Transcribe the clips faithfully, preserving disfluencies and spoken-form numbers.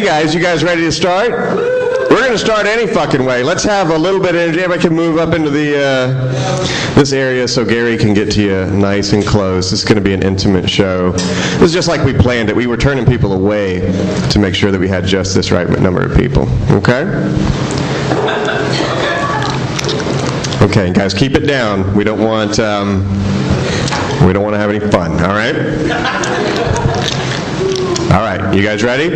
Okay, guys, you guys ready to start? We're going to start any fucking way. Let's have a little bit of energy. Everybody can move up into the uh, this area so Gary can get to you nice and close. This is going to be an intimate show. This is just like we planned it. We were turning people away to make sure that we had just this right number of people. Okay? Okay, guys, keep it down. We don't want um, we don't want to have any fun. All right? All right, you guys ready?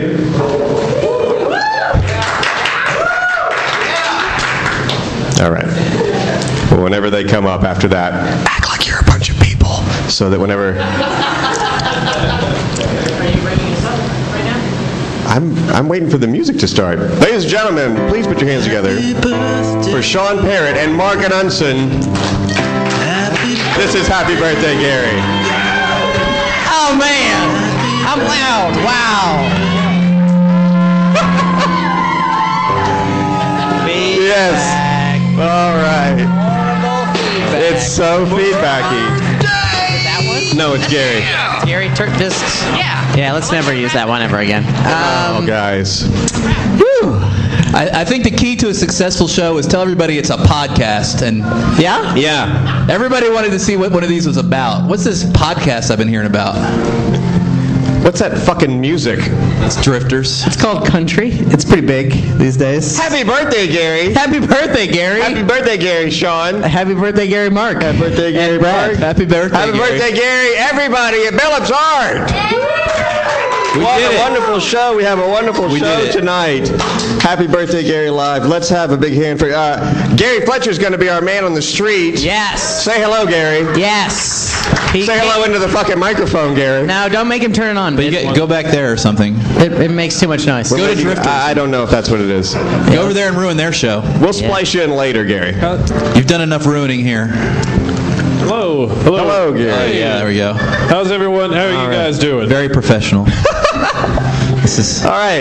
All right. Well, whenever they come up after that, act like you're a bunch of people, so that whenever I'm I'm waiting for the music to start. Ladies and gentlemen, please put your hands together for Sean Parrott and Mark Anunson. This is Happy Birthday, Gary. Oh man, I'm loud. Wow. Yes. All right. It's so feedbacky. That one? No, it's Gary. Gary, tur- just yeah. Yeah, let's never use that one ever again. Oh, Um, guys. Whew. I, I think the key to a successful show is tell everybody it's a podcast. And yeah? Yeah. everybody wanted to see what one of these was about. What's this podcast I've been hearing about? What's that fucking music? It's Drifters. It's called country. It's pretty big these days. Happy birthday, Gary. Happy birthday, Gary. Happy birthday, Gary, Sean. Happy birthday, Gary Mark. Happy birthday, Gary And Brad. Mark. Happy birthday, Happy Gary. birthday, Gary. Everybody at Billups Art. We What did a it. wonderful show. We have a wonderful We show did it. tonight. Happy birthday, Gary Live. Let's have a big hand for uh, Gary Fletcher's going to be our man on the street. Yes. Say hello, Gary. Yes. He Say hello into the fucking microphone, Gary. No, don't make him turn it on. But you it, get, go back there or something. it, it makes too much noise. Go to Drifters. I I don't know if that's what it is. Go over there and ruin their show. We'll splice you in later, Gary. You've done enough ruining here. Hello. Hello. Hello, Gary. Oh, yeah, there we go. How's everyone? How are you guys doing? Very professional. This is All right.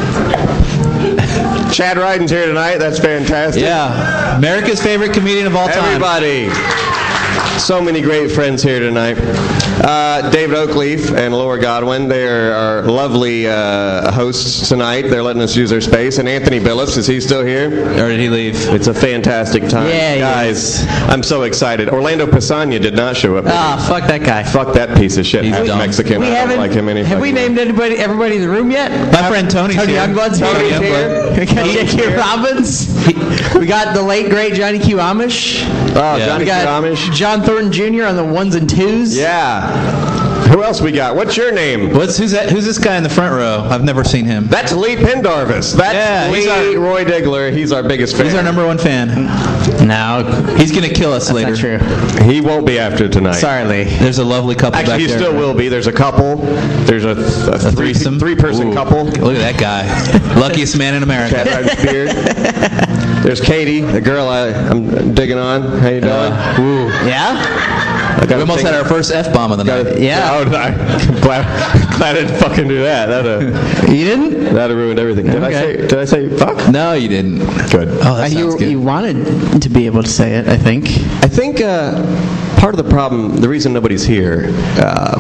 Chad Ryden's here tonight. That's fantastic. yeah, America's favorite comedian of all time. Everybody. So many great friends here tonight. Uh, David Oakleaf and Laura Godwin, they are our lovely uh, hosts tonight. They're letting us use their space. And Anthony Billups, is he still here? Or did he leave? It's a fantastic time. Yeah, he guys, I'm so excited. Orlando Pisagna did not show up. Ah, fuck that guy. Fuck that piece of shit. He's Half dumb. Mexican. We I don't haven't. like him any have we fucking named anybody, everybody in the room yet? My friend Tony's Tony here. Youngblood's Tony's here. here. We got J K. Robbins. We got the late great Johnny Q. Amish. Oh, Yeah. Johnny We got Amish. John Thornton Junior on the ones and twos. Yeah. Who else we got? What's your name? What's who's that? Who's this guy in the front row? I've never seen him. That's Lee Pendarvis. That's Yeah, he's Lee our- Roy Diggler. He's our biggest fan. He's our number one fan. No, He's gonna kill us that's later. not true. He won't be after tonight. Sorry, Lee. There's a lovely couple Actually, back he there. still will be. There's a couple. There's a, a, A three, threesome. three-person Ooh. couple. Look at that guy. Luckiest man in America. Cat Ryder's beard. There's Katie, the girl I, I'm digging on. How you doing? Uh, ooh. Yeah? I We gotta almost think- had our first F bomb of the night. gotta- Yeah. Oh, I, I'm glad, glad I didn't fucking do that. That'd have, You didn't? that'd have ruined everything. Did I Okay. say? Did I say fuck? No, you didn't. Good. Oh, that sounds you, good. you wanted to be able to say it, I think. I think uh, part of the problem, the reason nobody's here, uh,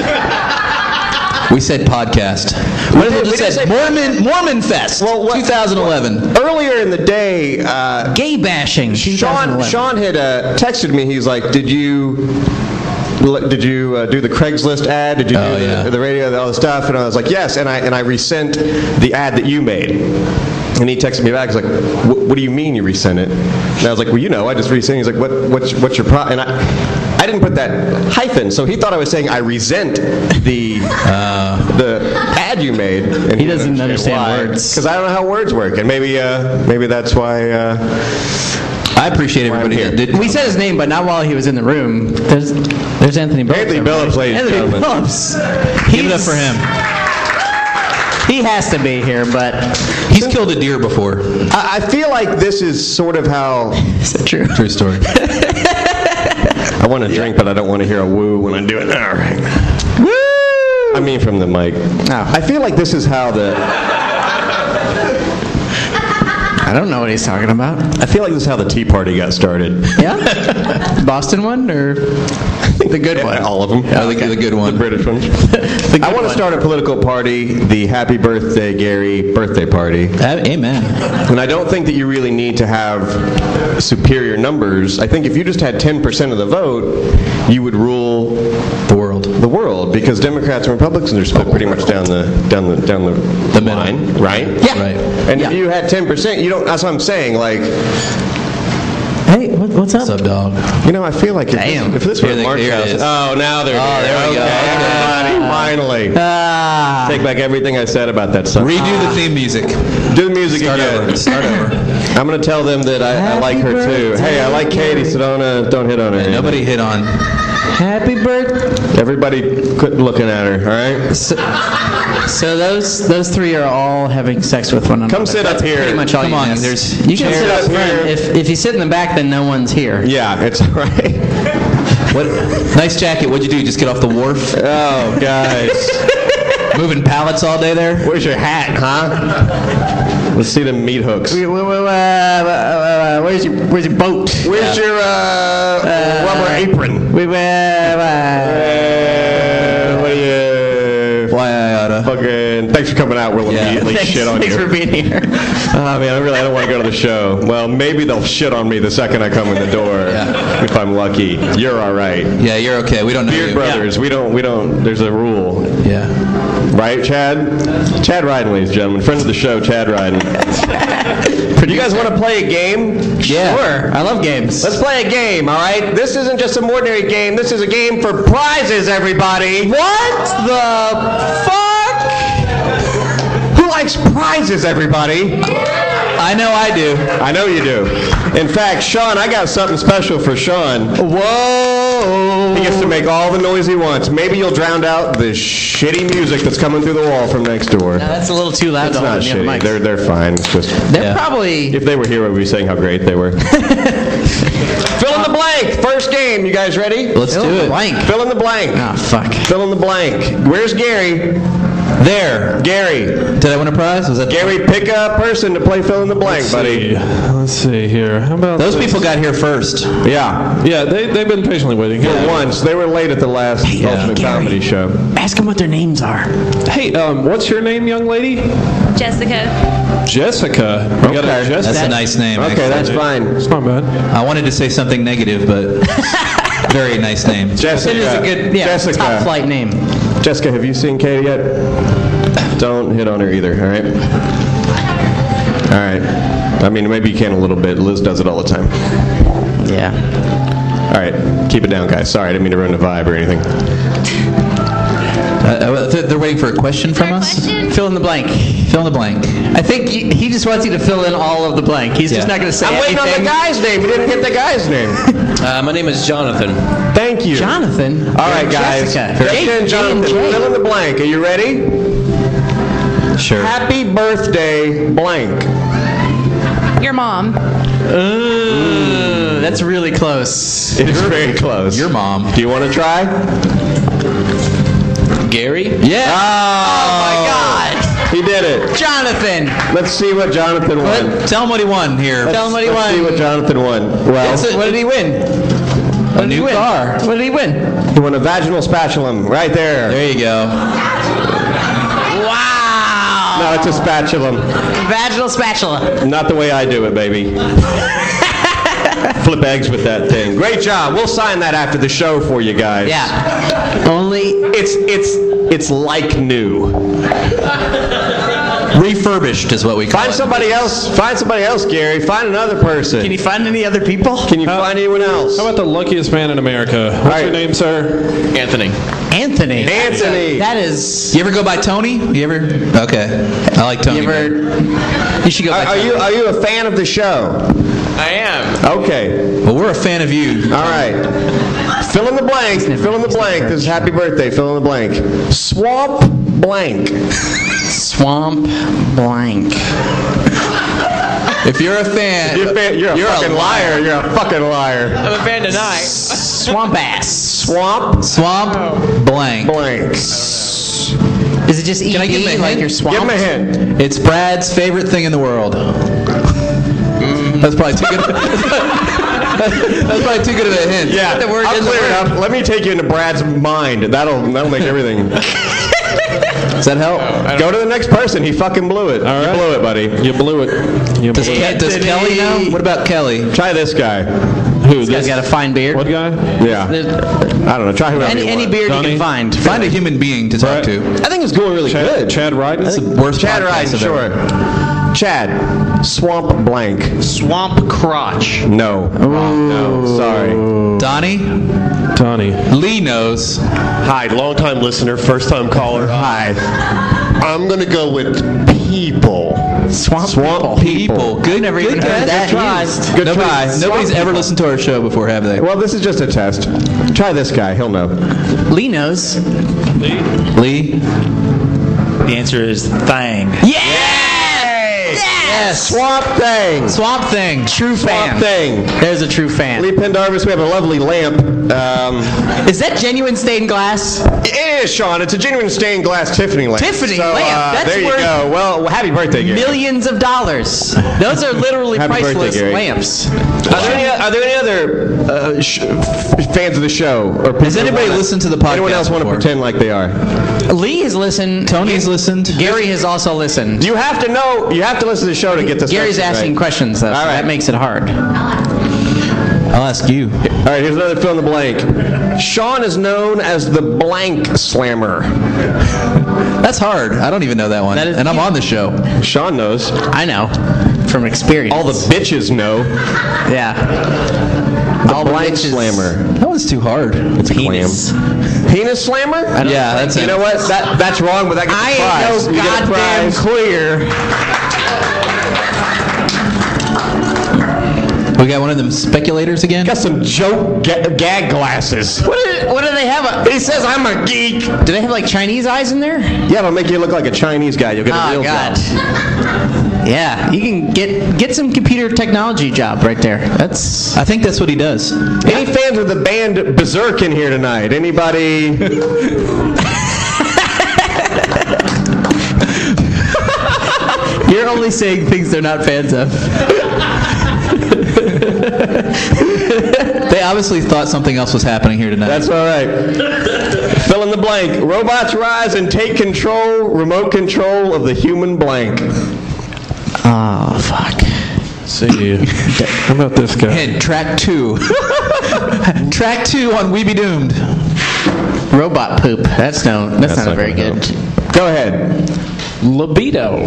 We said podcast. What did- if we we just did said say- Mormon Mormon Fest Well, what- twenty eleven? earlier in the day, uh, Gay bashing. Sean, Sean had uh, texted me. He's like, "Did you, did you uh, do the Craigslist ad? Did you Oh, do the, yeah. the radio, all the stuff?" And I was like, "Yes." And I and I resent the ad that you made. And he texted me back. He's like, "What what do you mean you resent it?" And I was like, "Well, you know, I just resent." He's like, "What what's what's your pro?" And I I didn't put that hyphen, so he thought I was saying I resent the Uh, the ad you made. And He doesn't understand words. because I don't know how words work, and maybe uh, maybe that's why. Uh, I appreciate everybody here. here. Did, We said his name, but not while he was in the room. There's, there's Anthony Billups. Anthony everybody. Billups, ladies and Anthony gentlemen. Billups. give it up He's- for him. He has to be here, but He's killed a deer before. I, I feel like this is sort of how is that true? True story. I want to drink, but I don't want to hear a woo when I do it. All right. Woo! I mean, from the mic. Oh. I feel like this is how the. I don't know what he's talking about. I feel like this is how the Tea Party got started. Yeah? Boston one, or? The good Yeah, one. all of them. I think the good one. The British ones. The good I want to one. start a political party, the Happy Birthday Gary birthday party. Uh, Amen. And I don't think that you really need to have superior numbers. I think if you just had ten percent of the vote, you would rule The world. the world, because Democrats and Republicans are split pretty much down the down the down the, The middle. line, right? Yeah. Right. And Yeah. if you had ten percent, you don't. That's what I'm saying. Like, Hey, what, what's up? What's up, dog? you know, I feel like if Damn. this, if this were Here they- Mark's here it house. is. Oh, now they're Oh, here. there we go. Okay. Okay. Finally, Ah. take back everything I said about that song. Redo the theme music. Do the music Start again. over. Start over. I'm gonna tell them that I, I like her too. Hey, I like Katie, so don't uh, don't hit on her. Nobody hit on. Happy birthday. Everybody quit looking at her. All right. So, so those those three are all having sex with one another. Come sit up here. Pretty much all Come you on, miss. there's You can sit chairs up front. here. If if you sit in the back, then no one's here. Yeah, it's all right. What? Nice jacket. What'd you do? Just get off the wharf? Oh, guys. Moving pallets all day there? Where's your hat, huh? Let's see them meat hooks. Wait, wait, wait, uh, uh, uh, where's your where's your boat? Where's your uh, rubber apron? Wait, wait, uh, Uh, what are you? Why I oughta. Fucking. Thanks for coming out. We'll Yeah. immediately thanks, shit on thanks you. for being here. Oh man, I really I don't want to go to the show. Well, maybe they'll shit on me the second I come in the door. Yeah. If I'm lucky. You're all right. Yeah, you're okay. We don't know Beard you. Brothers, we don't we don't. There's a rule, Yeah. right, Chad? Chad Ryden, ladies and gentlemen, friend of the show, Chad Ryden. You guys want to play a game? Yeah. Sure, I love games. Let's play a game, all right? This isn't just some ordinary game. This is a game for prizes, everybody. What the fuck? Who likes prizes, everybody? I know I do. I know you do. In fact, Sean, I got something special for Sean. Whoa! He gets to make all the noise he wants. Maybe you'll drown out the shitty music that's coming through the wall from next door. No, that's a little too loud It's to not hold near the shitty. mic. They're, they're fine. It's just, They're Yeah. probably. if they were here, we'd be saying how great they were. Fill in the blank. First game. You guys ready? Let's do it. Blank. Fill in the blank. Oh fuck. Fill in the blank. Where's Gary? There. Gary. Did I win a prize? Was that Gary, pick a person to play fill in the blank, buddy. Let's see here. How about Those this? people got here first. Yeah. Yeah, they they've been patiently waiting. For Here. once. They were late at the last Ultimate Gary. Comedy show. Ask them what their names are. Hey, um, what's your name, young lady? Jessica. Jessica. We got a Okay. Jessica. That's a nice name. Okay, actually. that's fine. It's not bad. I wanted to say something negative, but very nice name. Jessica. It is a good, yeah, Jessica. top flight name. Jessica, have you seen Katie yet? Don't hit on her either, all right? All right. I mean, maybe you can a little bit. Liz does it all the time. Yeah. All right. Keep it down, guys. Sorry, I didn't mean to ruin the vibe or anything. Uh, uh, th- they're waiting for a question from For a us? question? Fill in the blank. Fill in the blank. I think he, he just wants you to fill in all of the blank. He's Yeah. just not going to say I'm waiting on anything. the guy's name. You didn't get the guy's name. Uh, my name is Jonathan. Thank you. Jonathan. All right, guys. Jessica. Jessica J- and J Jonathan, and J. fill in the blank. Are you ready? Sure. Happy birthday, blank. Your mom. Ooh, that's really close. It is very close. Your mom. Do you want to try? Gary? Yeah. Oh my God. He did it. Jonathan. Let's see what Jonathan won. What? Tell him what he won here. Tell him what he Let's won. see what Jonathan won. Well, That's it. What did he win? What did he new win? car. What did he win? he won a vaginal spatula right there. There you go. Wow. No, it's a spatula. Vaginal spatula. Not the way I do it, baby. Flip eggs with that thing. Great job. We'll sign that after the show for you guys. Yeah. Only. It's it's it's like new. Refurbished is what we call Find it. somebody else. Find somebody else, Gary. Find another person. Can you find any other people? Can you find anyone else? How about the luckiest man in America? What's right. your name, sir? Anthony. Anthony. Anthony. That is. You ever go by Tony? You ever? Okay. I like Tony. You ever? You should go. Are, by are you are you a fan of the show? I am. Okay. Well, we're a fan of you. All right. Fill in the blank. Fill in the blank. This is happy birthday. Fill in the blank. Swamp blank. Swamp blank. If you're a fan, You're, a fan, you're a You're a fucking liar. You're a fucking liar. I'm a fan tonight. Swamp ass. Swamp swamp blank. blank. Is it just E Can I give him a like hint? your swamp? Give him a hint. It's Brad's favorite thing in the world. That's probably too good. That's probably too good of a hint. Yeah, the word I'll in the clear it word. up. Let me take you into Brad's mind. That'll that'll make everything. Does that help? Go to the next person. He fucking blew it. All You right. blew it, buddy. You blew it. You Does, blew it. Ke- does Kelly know? What about Kelly? Try this guy. Who? This guy's got a fine beard. What guy? Yeah. I don't know. Try whoever Any, you any want. beard Johnny? you can find. Find a human being to talk Right. to. I think it's going really Chad, good. Chad Ryden? That's the worst Chad podcast Ryden, I've sure. ever. Chad, swamp blank. Swamp crotch. No. No. Sorry. Donnie? Donnie. Lee knows. Hi, long-time listener, first-time caller. Hi. I'm going to go with people. Swamp, Swamp people. People. Good. Never good even heard guess. that Good try. used. Good Nobody's, try. nobody's Swamp ever people. listened to our show before, have they? Well, this is just a test. Try this guy. He'll know. Lee knows. Lee? The answer is Thang. Yes! Swamp Thing. Swamp Thing. True Swamp fan. Thing. There's a true fan. Lee Pendarvis, we have a lovely lamp. Um, Is that genuine stained glass? it is, Sean. It's a genuine stained glass Tiffany lamp. Tiffany so, lamp. Uh, That's there you worth go. Well, happy birthday, Gary. Millions of dollars. Those are literally Happy birthday, priceless Gary. lamps. Are there any, are there any other uh, sh- fans of the show? Or people Has anybody that wanna- listened to the podcast Anyone else want to before? pretend like they are? Lee has listened. Tony's listened. Gary has also listened. You have to know. You have to listen to the show to get this. Gary's question asking right. questions, though, so All right. that makes it hard. I'll ask you. All right, here's another fill in the blank. Sean is known as the blank slammer. That's hard. I don't even know that one. That is- and I'm on the show. Sean knows. I know from experience. All the bitches know. yeah. The All the blank bitches. slammer. That one's too hard. It's Penis. clam. Penis slammer? Yeah, that's You it. know what? That that's wrong, but that gets I a prize. ain't You no get a goddamn prize. queer. We got one of them speculators again? Got some joke ga- gag glasses. What do, what do they have? He says I'm a geek. Do they have like Chinese eyes in there? Yeah, it'll make you look like a Chinese guy. You'll get a Oh real God. job. Yeah, you can get get some computer technology job right there. That's I think that's what he does. Any fans of the band Berserk in here tonight? Anybody? you're only saying things they're not fans of. They obviously thought something else was happening here tonight. That's all right. Fill in the blank. Robots rise and take control, remote control of the human blank. Oh fuck. See. How about this guy? And track two. track two on We Be Doomed. Robot poop. That's no. That's, not, not very gonna good. Go ahead. Libido.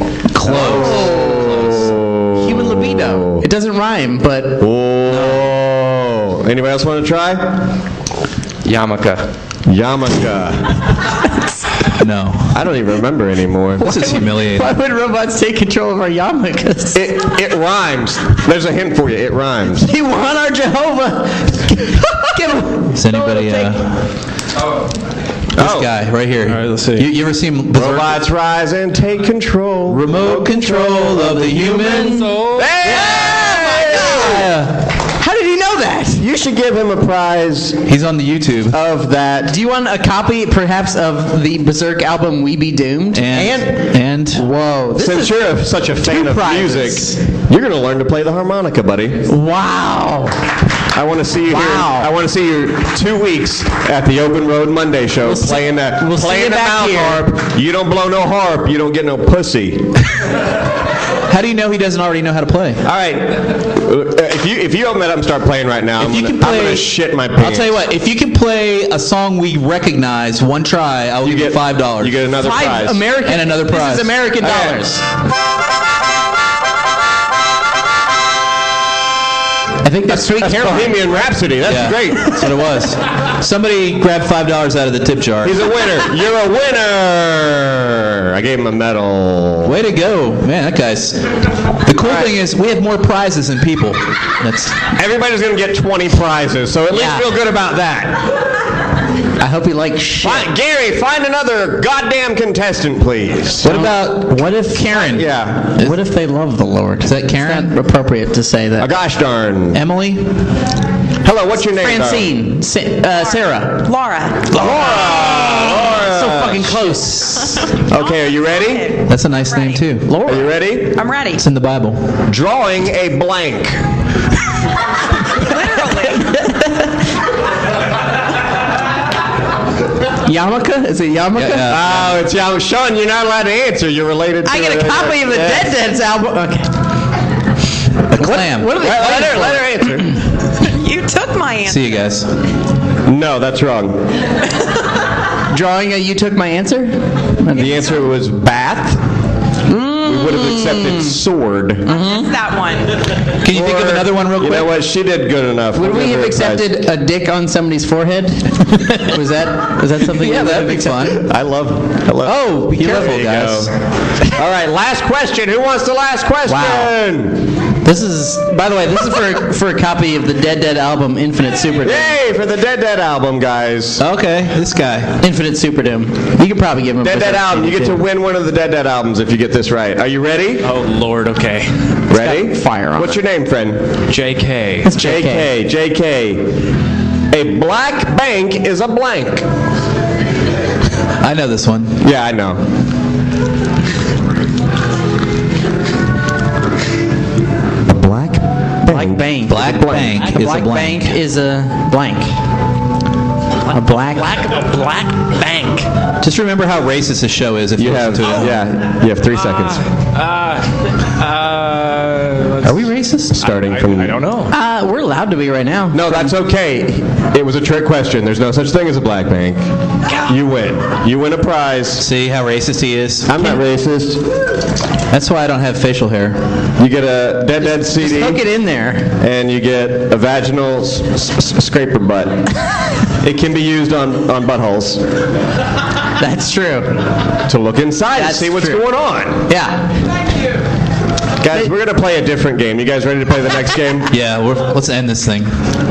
Oh. Human libido. It doesn't rhyme, but Oh. Anybody else want to try? Yarmulke. Yarmulke. No. I don't even remember anymore. This is humiliating. why would robots take control of our yarmulkes? It, it rhymes. There's a hint for you. It rhymes. They want our Jehovah. Give him. Is anybody, uh, this Oh. guy right here. All right, let's see. You, you ever seen Berserk? Robots rise and take control. Remote control of the human soul. Hey! How did he know that? You should give him a prize He's on the YouTube. of that. Do you want a copy, perhaps, of the Berserk album "We Be Doomed"? And, and, whoa, this Since is you're a, such a fan two of prizes. music, you're going to learn to play the harmonica, buddy. wow. I want to see you here. Wow. I want to see you two weeks at the Open Road Monday show see- playing that. we'll see playing you the back mouth here. harp. You don't blow no harp. You don't get no pussy. how do you know he doesn't already know how to play? All right. Uh, If you if you open that up and start playing right now, I'm you gonna, can play- I'm gonna shit my pants. I'll tell you what, if you can play a song we recognize one try, I will You give you get five dollars. You get another Five prize. American And another prize. This is American Okay. dollars. I think that's Sweet That's Caroline. Bohemian Rhapsody. That's Yeah, great. That's what it was. Somebody grabbed five dollars out of the tip jar. He's a winner. You're a winner. I gave him a medal. Way to go, man! That guy's. The cool thing is we have more prizes than people. That's. Everybody's gonna get twenty prizes, so at least Yeah. feel good about that. I hope you like shit. Fi- Gary, find another goddamn contestant, please. What about What if Karen? Yeah. What if they love the Lord? Is that Karen? It's not appropriate to say A that. gosh darn. Emily? Hello, what's your name? Francine, Sa- uh, Sarah. Laura. Laura. So fucking close. Okay, are you ready? That's a nice name too. Are you ready? I'm ready. It's in the Bible. Drawing a blank. Yarmulke? Is it Yarmulke? Yeah, yeah. Oh, it's Yam. Sean, you're not allowed to answer. You're related to I get a uh, copy of the yeah. Dead Dead's album. Okay. A clam. What are they Let, let her, let her answer. You took my answer. See you guys. No, that's wrong. Drawing a You Took My Answer? The answer was bath. We would have accepted sword. It's that one. Can you think of Or, another one real You quick? know what? She did good enough. Would We'll we give have her a prize. accepted a dick on somebody's forehead? was that was that something? Yeah, we would that'd have be fun. accepted? I love. I love Oh, be careful, There you guys. go. All right, last question. Who wants the last question? Wow. This is, by the way, this is for for a copy of the Dead Dead album, Infinite Superdome. Yay for the Dead Dead album, guys. Okay, this guy. Infinite Superdome. You could probably give him a Dead Dead present album. You get to too. win one of the Dead Dead albums if you get this right. Are you ready? Oh, Lord, okay. Ready? fire on What's your name, friend? J K. J K. J K. A black bank is a blank. I know this one. Yeah, I know. A black Black bank. Black bank A is a black blank. bank is a blank. A black. Black, a black bank. Just remember how racist this show is if you, You have, listen to it. yeah, you have three seconds. Uh, uh, Are we racist? Starting I, from. I don't know. Uh, we're allowed to be right now. No, that's okay. It was a trick question. There's no such thing as a black bank. You win. You win a prize. See how racist he is? I'm not racist. That's why I don't have facial hair. You get a Dead Dead C D. Just hook it in there. And you get a vaginal s- s- scraper butt. It can be used on, on buttholes That's true. to look inside and That's see what's true. going on. Yeah. Guys, we're going to play a different game. You guys ready to play the next game? Yeah, we're, let's end this thing.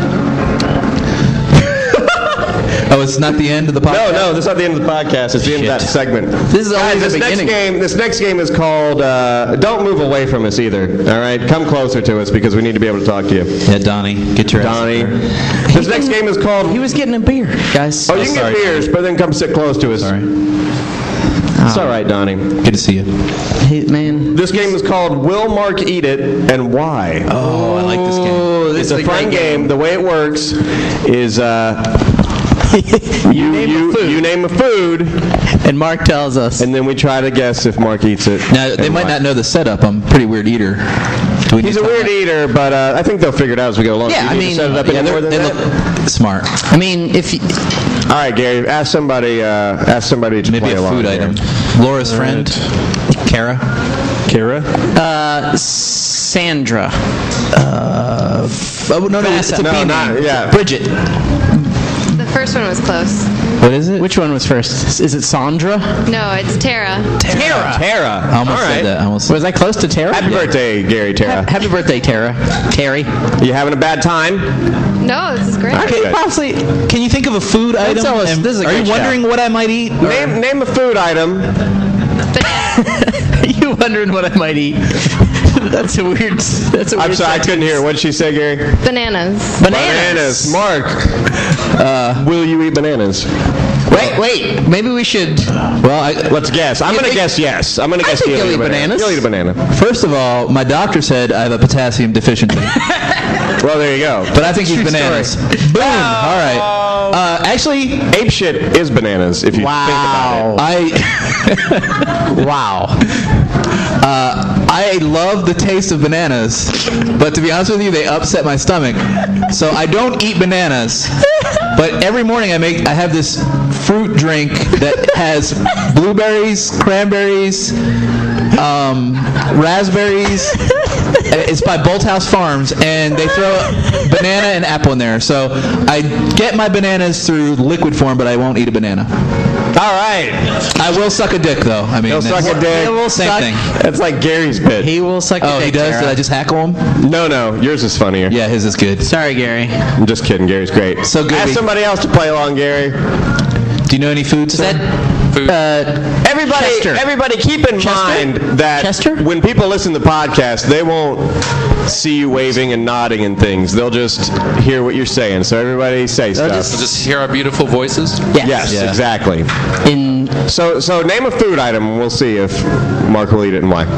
Oh, it's not the end of the No, podcast? no, this is not the end of the podcast. It's the end of that Shit. segment. This is Guys, only the this next beginning. game. This next game is called. Uh, don't move away from us either. All right, come closer to us because we need to be able to talk to you, Yeah, Donnie, get your ass Donnie. up there. This next game is called. He was getting a beer, guys. Oh, you can sorry, get beers, but then come sit close to us. Sorry. It's all right, Donnie. Good to see you. Hey, man. This game is called Will Mark Eat It and Why? Oh, I like this game. Oh, this It's is a fun great game. The way it works is uh, you name a you, food. you name a food, And Mark tells us. and then we try to guess if Mark eats it. Now, they and might why. not know the setup. I'm a pretty weird eater. Do we He's need a to- weird eater, but uh, I think they'll figure it out as we go along. Yeah, Do you I need to mean, set it up Yeah, any more they're- than they that? look smart. I mean, if you, All right, Gary, ask somebody. Uh, ask somebody to Maybe play a along. food here. item. Laura's friend, Kara. Kara? uh, Sandra. Uh, oh no, no, it's a No, B not- name. yeah. Bridget. The first one was close. What is it? Which one was first? Is it Sandra? No, it's Tara. Tara. Tara. I almost All right. said that. I almost Was I close to Tara? Happy birthday, Gary. Tara. Happy birthday, Tara. Terry. You having a bad time? No, this is great. Okay. Can you possibly? Can you think of a food item? tell us- and- this is a are you great show. wondering what I might eat? Or- Name name a food item. Are you wondering what I might eat? That's a weird. That's a weird. I'm sorry, I couldn't hear. What did she say, Gary? Bananas. Bananas. Mark. Uh, will you eat bananas? Wait, wait. Maybe we should. Well, I, Let's guess. I'm You going to think- guess yes. I'm going to I guess think you'll you'll eat a eat banana. bananas. You'll eat a banana. first of all, my doctor said I have a potassium deficiency, Well, there you go. but I think he's True bananas. Boom. All right. Uh, actually, Ape shit is bananas if you think about it. I Wow. uh, I love the taste of bananas, but to be honest with you, they upset my stomach. So I don't eat bananas. But every morning I make I have this fruit drink that has blueberries, cranberries, um, raspberries. It's by Bolthouse Farms, and they throw a banana and apple in there. So I get my bananas through liquid form, but I won't eat a banana. All right. I will suck a dick, though. I mean, He'll suck that's- a dick. He will Same suck- thing. That's like Gary's bit. He will suck. Oh, your he dick, does? Tara. Did I just hackle him? No, no. Yours is funnier. Yeah, his is good. Sorry, Gary. I'm just kidding. Gary's great. So good. Ask somebody else to play along, Gary. Do you know any foods? Is that? Food. Uh, Everybody, Chester. everybody, keep in Chester? mind that Chester? when people listen to the podcast, they won't see you waving and nodding and things. They'll just hear what you're saying. So everybody say stuff. Just, just hear our beautiful voices. yes. yes, Yeah. exactly. In So, so name a food item. and We'll see if Mark will eat it and why.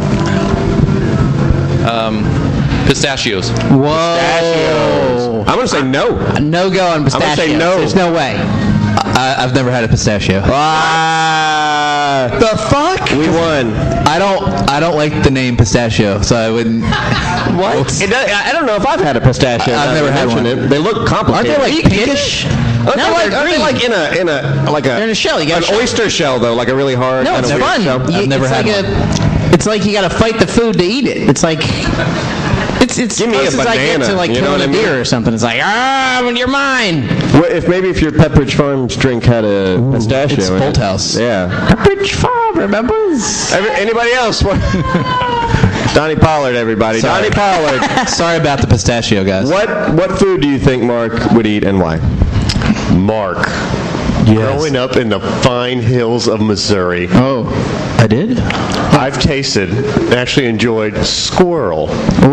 Um, pistachios. whoa. Pistachios. I'm gonna say no. No go on gonna say pistachios. no. There's no way. I, I've never had a pistachio. Ah, The fuck? we won. I don't. I don't like the name pistachio, so I wouldn't. What? It does, I don't know if I've had a pistachio. I've now never you had mention one. It. They look complicated. Aren't they like pinkish? Aren't No, they like, they're aren't they green. like in a in a like a They're in a shell. You got an a shell. oyster shell though, like a really hard. No, kind it's of weird fun. shell. You- I've never it's had like one. A, it's like you got to fight the food to eat it. It's like it's it's Give me a close as I get banana, to like you know killing what a I mean? deer or something. It's like ah, you're mine. Well, if maybe if your Pepperidge Farms drink had a pistachio. it's in it. Bolthouse. Yeah. Pepperidge Farm, remembers? Every, anybody else? What- Donnie Pollard, everybody. Sorry. Donnie Pollard. Sorry about the pistachio, guys. What what food do you think Mark would eat and why? Mark. Growing up in the fine hills of Missouri, Oh, I did. I've tasted and actually enjoyed squirrel.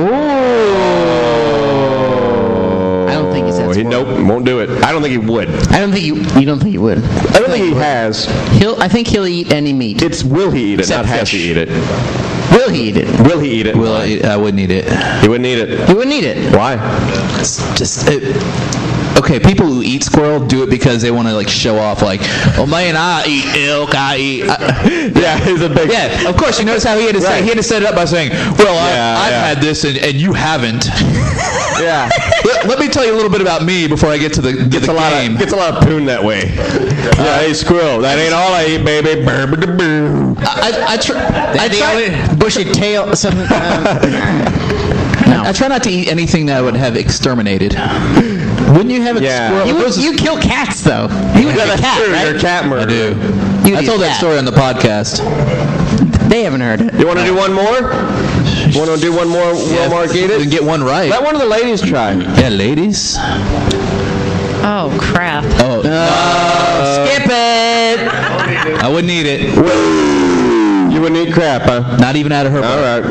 I don't think he's Oh, that he, smart. nope, won't do it. I don't think he would. I don't think you. You don't think he would. I don't think he has. He'll. I think he'll eat any meat. It's will he eat it, Except not has fish. he eat it. Will he eat it? Will he eat it? Well, I, I wouldn't eat it. He wouldn't eat it. He wouldn't eat it. Why? It's just. It, okay, people who eat squirrel do it because they want to like show off, like, oh man, I eat elk, I eat. I, Yeah, he's a big. yeah, of course. You notice how he had to say Right. he had to set it up by saying, "Well, Yeah, I, I've yeah. had this and, and you haven't." Yeah. let, let me tell you a little bit about me before I get to the, to Gets the a lot game. of gets a lot of poon that way. Yeah, hey squirrel, that ain't all I eat, baby. Burr, burr, burr. I, I, tr- I try. Bushy tail. Something. Uh, I try not to eat anything that I would have exterminated. Wouldn't you have a Yeah. squirrel? you, If it would, was a- you kill cats though. You would Yeah, eat a that's cat, true. right? You're a cat I murderer. do. You'd I eat told a that cat. story on the podcast. They haven't heard it. You want to do one more? You want to do one more? Will Mark eat You can it? get one right. Let one of the ladies try. Yeah, ladies. Oh, crap. Oh, Skip it. I wouldn't eat it. You wouldn't eat crap, huh? Not even out of her. All right.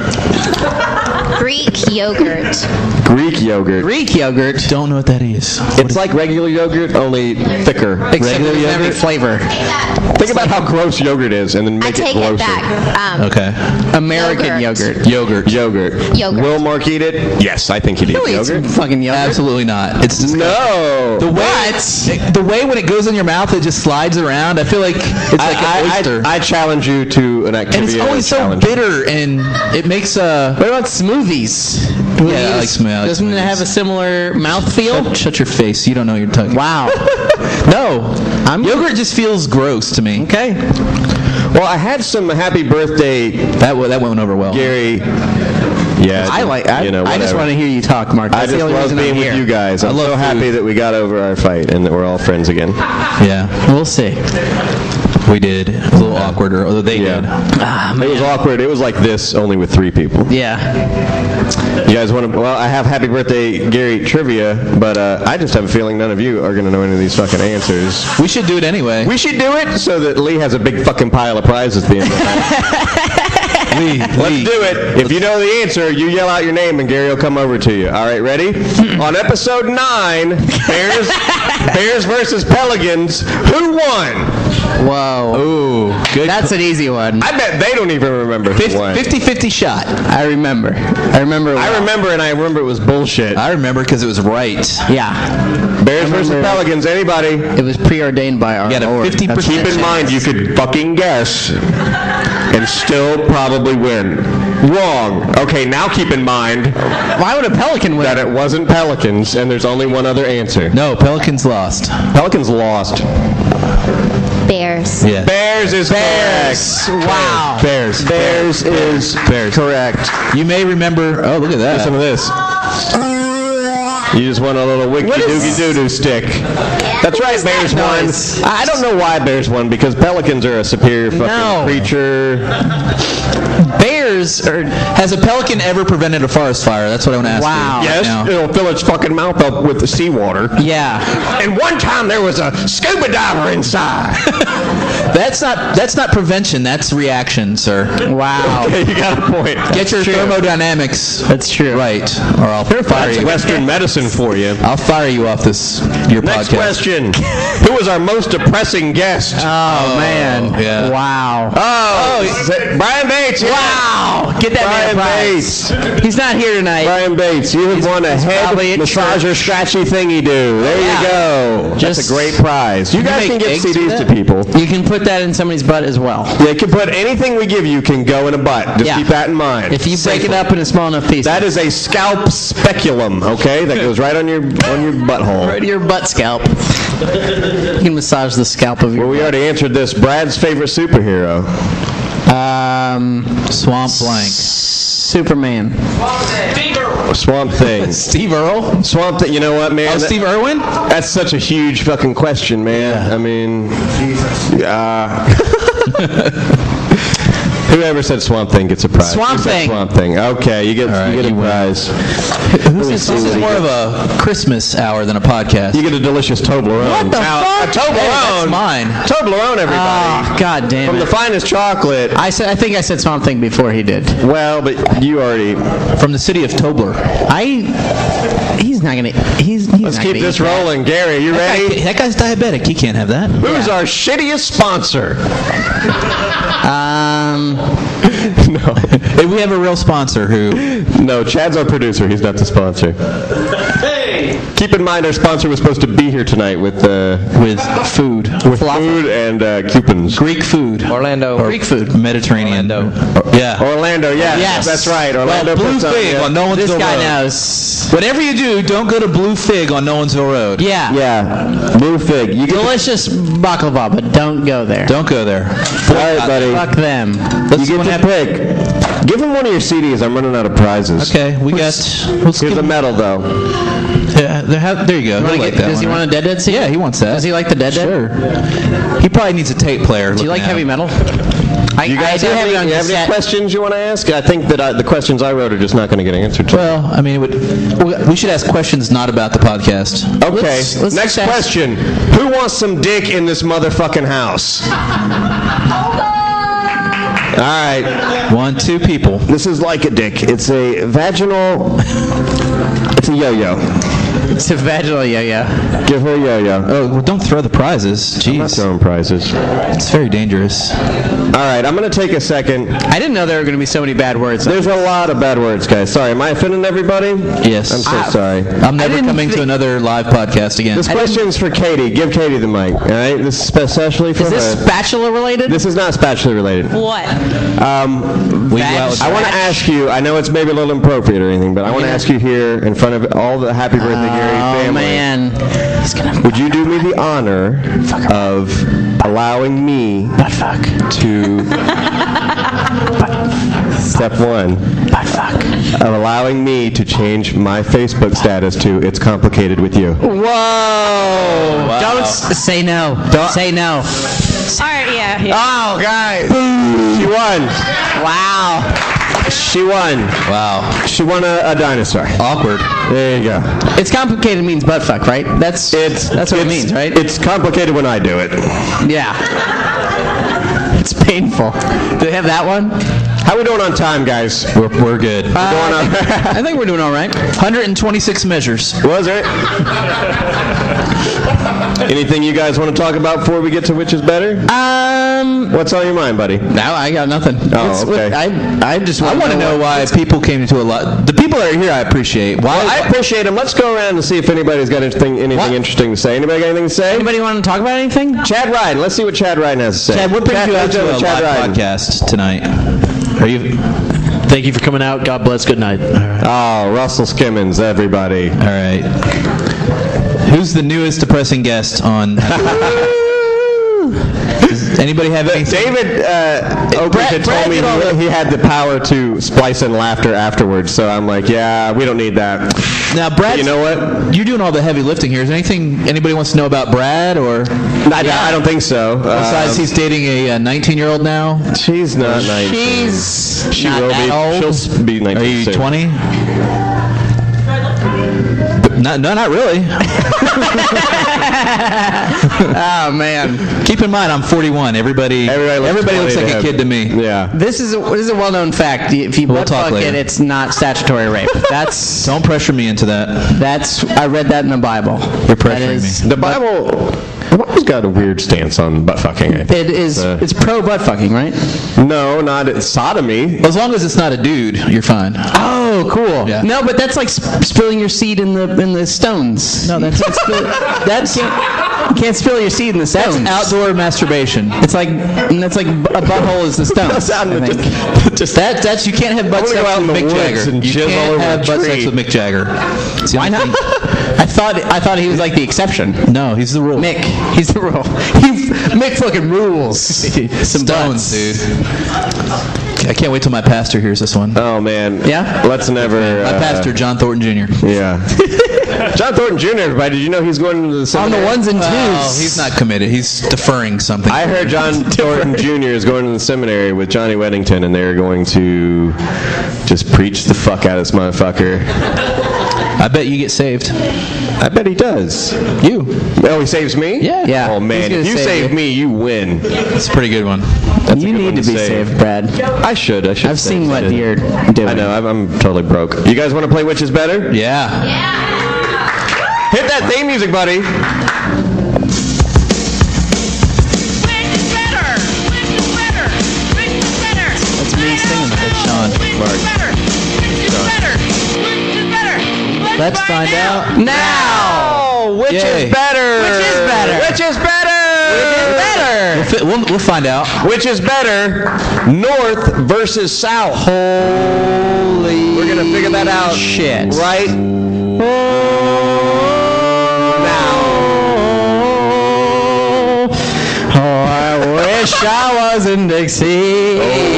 Greek yogurt. Greek yogurt. Greek yogurt. Don't know what that is. It's like regular yogurt, only thicker. Except regular it doesn't have any yogurt. flavor. Think about how gross yogurt is, and then I make take it it grosser. back. Um, Okay. American Yogurt. yogurt. Yogurt. Yogurt. Yogurt. Will Mark eat it? Yes, I think he'd eat He'll eat some yogurt. fucking yogurt. Absolutely not. It's just No. the way the way when it goes in your mouth, it just slides around. I feel like it's like I, an I- oyster. I, I challenge you to an and activity. it's I always so challenge. bitter, and it makes uh. What about smoothies? Yeah, I like smooth- I like Doesn't it smoothies. have a similar mouthfeel? Shut, shut your face. You don't know what you're talking. Wow. No, yogurt just feels gross to me. Okay. Well, I had some happy birthday, That wa- that went over well. Gary. Yeah, I like. I, you know, I just whatever. want to hear you talk, Mark. I That's the just only love reason being I'm with here. you guys. I'm love so happy food. that we got over our fight and that we're all friends again. Yeah, We'll see. we did. It was a little awkward, or although they Yeah. did. Ah, It was awkward. It was like this, only with three people. Yeah. You guys want to? Well, I have happy birthday Gary trivia, but uh, I just have a feeling none of you are going to know any of these fucking answers. We should do it anyway. We should do it so that Lee has a big fucking pile of prizes at the end of the night. Lee, Let's Lee. do it. If you know the answer, you yell out your name and Gary will come over to you. All right, ready? On episode nine, Bears, Bears versus Pelicans, who won? Whoa. Ooh, good. That's an easy one. I bet they don't even remember who won. fifty-fifty shot. I remember. I remember. I well. remember, and I remember it was bullshit. I remember because it was right. Yeah. Bears versus remember- Pelicans, anybody? It was preordained by our You got a Lord. fifty That's- percent Keep in mind, you could fucking guess and still probably win. Wrong. Okay, now keep in mind Why would a pelican win? that it wasn't Pelicans, and there's only one other answer. No, Pelicans lost. Pelicans lost. Bears. Yeah. Bears is Bears. correct. Wow. Bears. Bears is Bears. correct. You may remember. Oh, look at Listen to that. this. You just want a little wiki What is- doogie doo doo stick. That's right, Bears won. noise? I I don't know why Bears won because Pelicans are a superior fucking No. creature. Bears are. Has a pelican ever prevented a forest fire? That's what I want to ask Wow. you. Yes, Now. it'll fill its fucking mouth up with the seawater. Yeah. And one time there was a scuba diver inside. That's not that's not prevention. That's reaction, sir. Wow. Okay, you got a point. Get your True. thermodynamics That's true. right, or I'll fire That's you. Western medicine for you. I'll fire you off this your Next podcast. question. Who was our most depressing guest? Oh, man. yeah. Wow. Oh, is it Brian Bates. yeah. Wow. Get that man a Brian prize. Bates. He's not here tonight. Brian Bates, you have won a head probably at massager scratchy thingy do. There Yeah. you go. Just- That's a great prize. You Can you guys make can get eggs C Ds with to that? people. You can put that in somebody's butt as well. Yeah, you can put anything we give you can go in a butt. Just Yeah. keep that in mind. If you break it Safely. up in a small enough piece. That is a scalp speculum, okay? That goes right on your on your butthole. right to your butt scalp. You can massage the scalp of your Well, we already answered this. Brad's favorite superhero. Um, Swamp blank. Superman. Swamp Thing. Steve Earle? Swamp Thing. You know what, man? Oh, That- Steve Irwin? That's such a huge fucking question, man. I mean, uh, whoever said Swamp Thing gets a prize. Swamp Who said Thing. Swamp Thing. Okay, you get All right, you get a you win. prize. This is, this is more of a Christmas hour than a podcast. You get a delicious Toblerone. What the Now, fuck? A Toblerone. Hey, that's mine. Toblerone, everybody. Oh, God damn From it. the finest chocolate. I said. I think I said Swamp Thing before he did. Well, but you already. From the city of Tobler. I. He's not gonna. He's. he's Let's not keep gonna this eat that. rolling. Gary, you That, guy, ready? that guy's diabetic. He can't have that. Who's our shittiest sponsor? Um. No. Hey, we have a real sponsor who. No, Chad's our producer. He's not the sponsor. Hey! Keep in mind, our sponsor was supposed to be here tonight with uh, with food. with food and uh, coupons. Greek food. Orlando. Or Greek food. Mediterranean. Orlando. Yeah. Orlando, yes, Yes. that's right. Orlando Blue puts on- Fig yeah. on No This One'sville guy Road. knows. Whatever you do, don't go to Blue Fig on No One'sville Road. Yeah. Yeah, Blue Fig. You get Delicious baklava, but don't go there. Don't go there. all right, buddy. Fuck them. You get to pick. Give him one of your C Ds. I'm running out of prizes. Okay, we got. Let's Here's give a him, medal, though. yeah, there, have, there you go. You He'll wanna like get- that does he one, want a Dead Dead C D? Yeah, he wants that. Does he like the Dead Dead? Sure. He probably needs a tape player. Do you like heavy metal? I, You guys I do have, have any, it on you have any cassette. questions you want to ask? I think that I, the questions I wrote are just not going to get answered. To. Well, I mean, it would, we- we should ask questions not about the podcast. Okay, let's- let's next just ask- question. Who wants some dick in this motherfucking house? All right. One, two people. This is like a dick. It's a vaginal. It's a yo-yo. It's a vaginal yo-yo. Give her a yo-yo. Oh, well, don't throw the prizes. I'm not Jeez. throwing prizes. It's very dangerous. All right, I'm going to take a second. I didn't know there were going to be so many bad words. There's a lot of bad words, guys. Sorry, am I offending everybody? Yes. I'm so I- sorry. I'm never didn't coming to think- another live podcast again. This question's for Katie. Give Katie the mic. All right, this is especially for Is this her. spatula related? This is not spatula related. What? Um, We go out with I want to ask you. I know it's maybe a little inappropriate or anything, but I want to ask you here in front of all the Happy Birthday Gary oh family. man. He's gonna Would you do me the honor of allowing me butt fuck. to step one Butt fuck. of allowing me to change my Facebook status to "It's complicated with you"? Whoa! Don't s- say no. Don't say no. All right, yeah, yeah. Oh, guys! She won. Wow. She won. Wow. She won a, a dinosaur. Awkward. There you go. It's complicated means butt fuck, right? That's It's that's what it it's- means, right? It's complicated when I do it. yeah. It's painful. Do they have that one? How we doing on time, guys? We're, we're good. Uh, I, think, I think we're doing all right. one hundred twenty-six measures. Was it? Anything you guys want to talk about before we get to which is better? Um. What's on your mind, buddy? No, I got nothing. Oh, It's- okay. I I just I want to know why people came to a lot. The people that are here, I appreciate. Why? Well, I appreciate them. Let's go around and see if anybody's got anything, anything What? interesting to say. Anybody got anything to say? Anybody want to talk about anything? Chad Ryden. Let's see what Chad Ryden has to say. Chad, what brings Chad, you out let's to go a with Chad live Ryden. podcast tonight? Are you? Thank you for coming out. God bless. Good night. Oh, Russell Skimmons, everybody. All right. Who's the newest depressing guest on? Does anybody have anything? David uh, Oakley Brad- had Brad told me did all the- he, he had the power to splice in laughter afterwards, so I'm like, yeah, we don't need that. Now, Brad, You know what? You're doing all the heavy lifting here. Is there anything anybody wants to know about Brad, or I, I don't think so. besides Um, he's dating a nineteen-year-old now? she's not nineteen. She's She not will that be. old. She'll s- be nineteen. Are you soon. twenty? No, no, not really. Oh man. Keep in mind, I'm forty-one. Everybody, Everybody looks, everybody looks like twenty a to kid to me. him. Yeah. This is a, this is a well-known fact. If you We'll butt talk fuck later. it, it's not statutory rape. That's Don't pressure me into that. that's I read that in the Bible. You're That pressuring is- me. The Bible. I've always got a weird stance on butt fucking. I think. It is. Uh, It's pro butt fucking, right? no, not sodomy. As long as it's not a dude, you're fine. Oh, cool. Yeah. No, but that's like sp- spilling your seed in the in the stones. No, that's that's spill, that's you can't spill your seed in the stones. That's outdoor masturbation. It's like that's like a butthole is the stones. I think. Just, That that's you can't have butt I'm gonna sex go out with in the Mick woods Jagger. and You jizz all can't over have a butt sex tree. with Mick Jagger. It's the Why only not? thing- I thought I thought he was like the exception. No, he's the rule. Mick, he's the rule. He Mick fucking rules. Some Stones, butts. dude. I can't wait till my pastor hears this one. oh man. Yeah? Let's never. My uh, pastor, John Thornton Junior Yeah. John Thornton Junior Everybody, did you know he's going to the On seminary? the ones and twos. Oh, he's not committed. He's deferring something. I heard John Thornton Junior is going to the seminary with Johnny Weddington, and they're going to just preach the fuck out of this motherfucker. I bet you get saved. I bet he does. You. Oh, he saves me? Yeah. Yeah, Oh he's man, gonna if you save save you. me, you win. It's a pretty good one. That's a You good need one to be save. saved, Brad. I should. I should. I've save seen what it. you're doing. I know. I'm, I'm totally broke. You guys want to play Which is Better? Yeah. Hit that theme music, buddy. Which is better? Which is better? Which is better? That's me singing with it, Sean. Which Mark. is better? Which is better? Which is better? Let's find out. Now, Which Yay. is better? Which is better? Which is better? Which is better? We'll, fi- we'll, we'll find out. Which is better? North versus South. Holy. We're gonna figure that out. Shit. Right now. Oh, I wish I was in Dixie.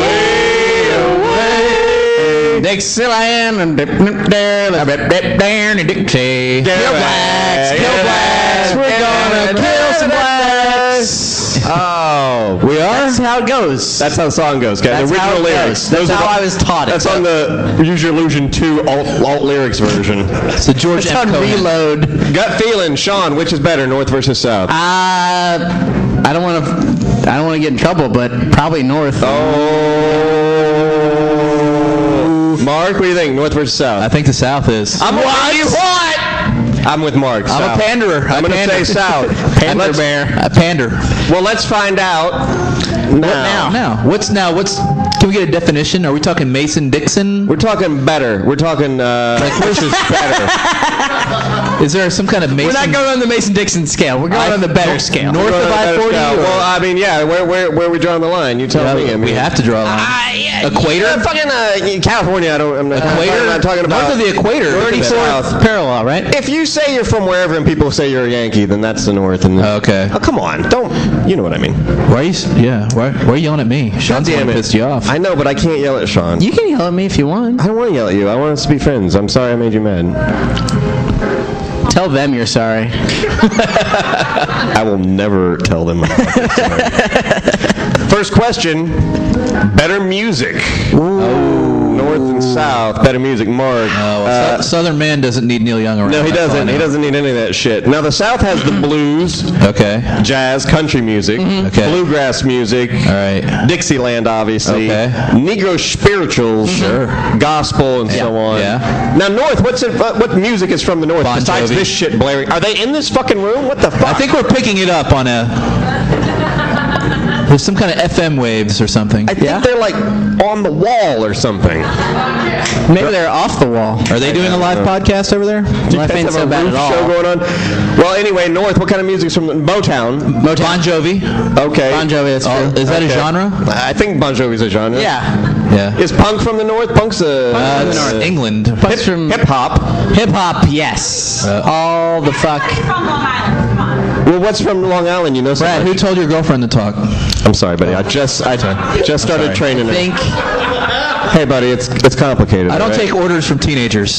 Dixieland and dip dip there, dip dip there and Dixie. Kill blacks, kill blacks. We're gonna kill some blacks. Oh, we are? That's how it goes. That's how the song goes, guys. That's Original how it lyrics. goes. That's Those how are- I was taught it. That's on the Use Your Illusion two alt, alt lyrics version. It's the George It's M. on Cohan. reload. Gut feeling, Sean. Which is better, North versus South? Uh, I don't want to. I don't want to get in trouble, but probably north. Oh, Mark, what do you think? North versus South? I think the South is. I'm what? You what? I'm with Mark. I'm South. a panderer. I I'm gonna pander. say South. Pander Let's- bear. I pander. Well, let's find out now. Now, now, what's now? What's? Can we get a definition? Are we talking Mason Dixon? We're talking better. We're talking uh, which is better. Is there some kind of Mason? We're not going on the Mason-Dixon scale. We're going I- on the better North- scale. North We're of on a I better forty. scale. or- Well, I mean, yeah. Where where where are we drawing the line? You tell Yeah, me. I mean, we have to draw a line. Equator? Uh, fucking uh, California. I don't. I'm not, Equator? I'm not talking about North of the equator. thirty-fourth parallel, right? If you say you're from wherever and people say you're a Yankee, then that's the North. And Okay. oh, come on, don't. You know what I mean? Why are you? s- Yeah. Why, why are you yelling at me? Sean's the one Damn who it. pissed you off. I know, but I can't yell at Sean. You can yell at me if you want. I don't want to yell at you. I want us to be friends. I'm sorry I made you mad. Tell them you're sorry. I will never tell them. I'm fucking sorry. First question: better music. North and South, better music. Mark. Oh, well, Uh, Sou- Southern man doesn't need Neil Young around. no, he That's all I doesn't. He know. doesn't need any of that shit. Now the South has the blues, Okay. jazz, country music, Okay. bluegrass music, All right. Dixieland, obviously, Okay. Negro spirituals, Sure. gospel, and so on. Yeah. Now North, what's it, what, what music is from the North Bon besides Jovi. this shit blaring? Are they in this fucking room? What the fuck? I think we're picking it up on a. There's some kind of F M waves or something. I think they're like on the wall or something. Maybe they're off the wall. Are they doing a live podcast over there? Life ain't Have so a bad roof at all. show going on. Well, anyway, North, what kind of music's from the, Motown? Bon Jovi. Okay. Bon Jovi, that's Oh, true. is that Okay. a genre? I think Bon Jovi's a genre. Yeah. Yeah. Is punk from the North? Punk's a Uh, the it's North. England. Punk's from hip hop. hip hop, yes. Uh, All the fuck. From Long Island. Come on. Well, what's from Long Island? You know, so Brad, much. who told your girlfriend to talk? I'm sorry, buddy. I just I just started sorry. training her. Think. Hey, buddy, it's it's complicated. I don't all right? take orders from teenagers.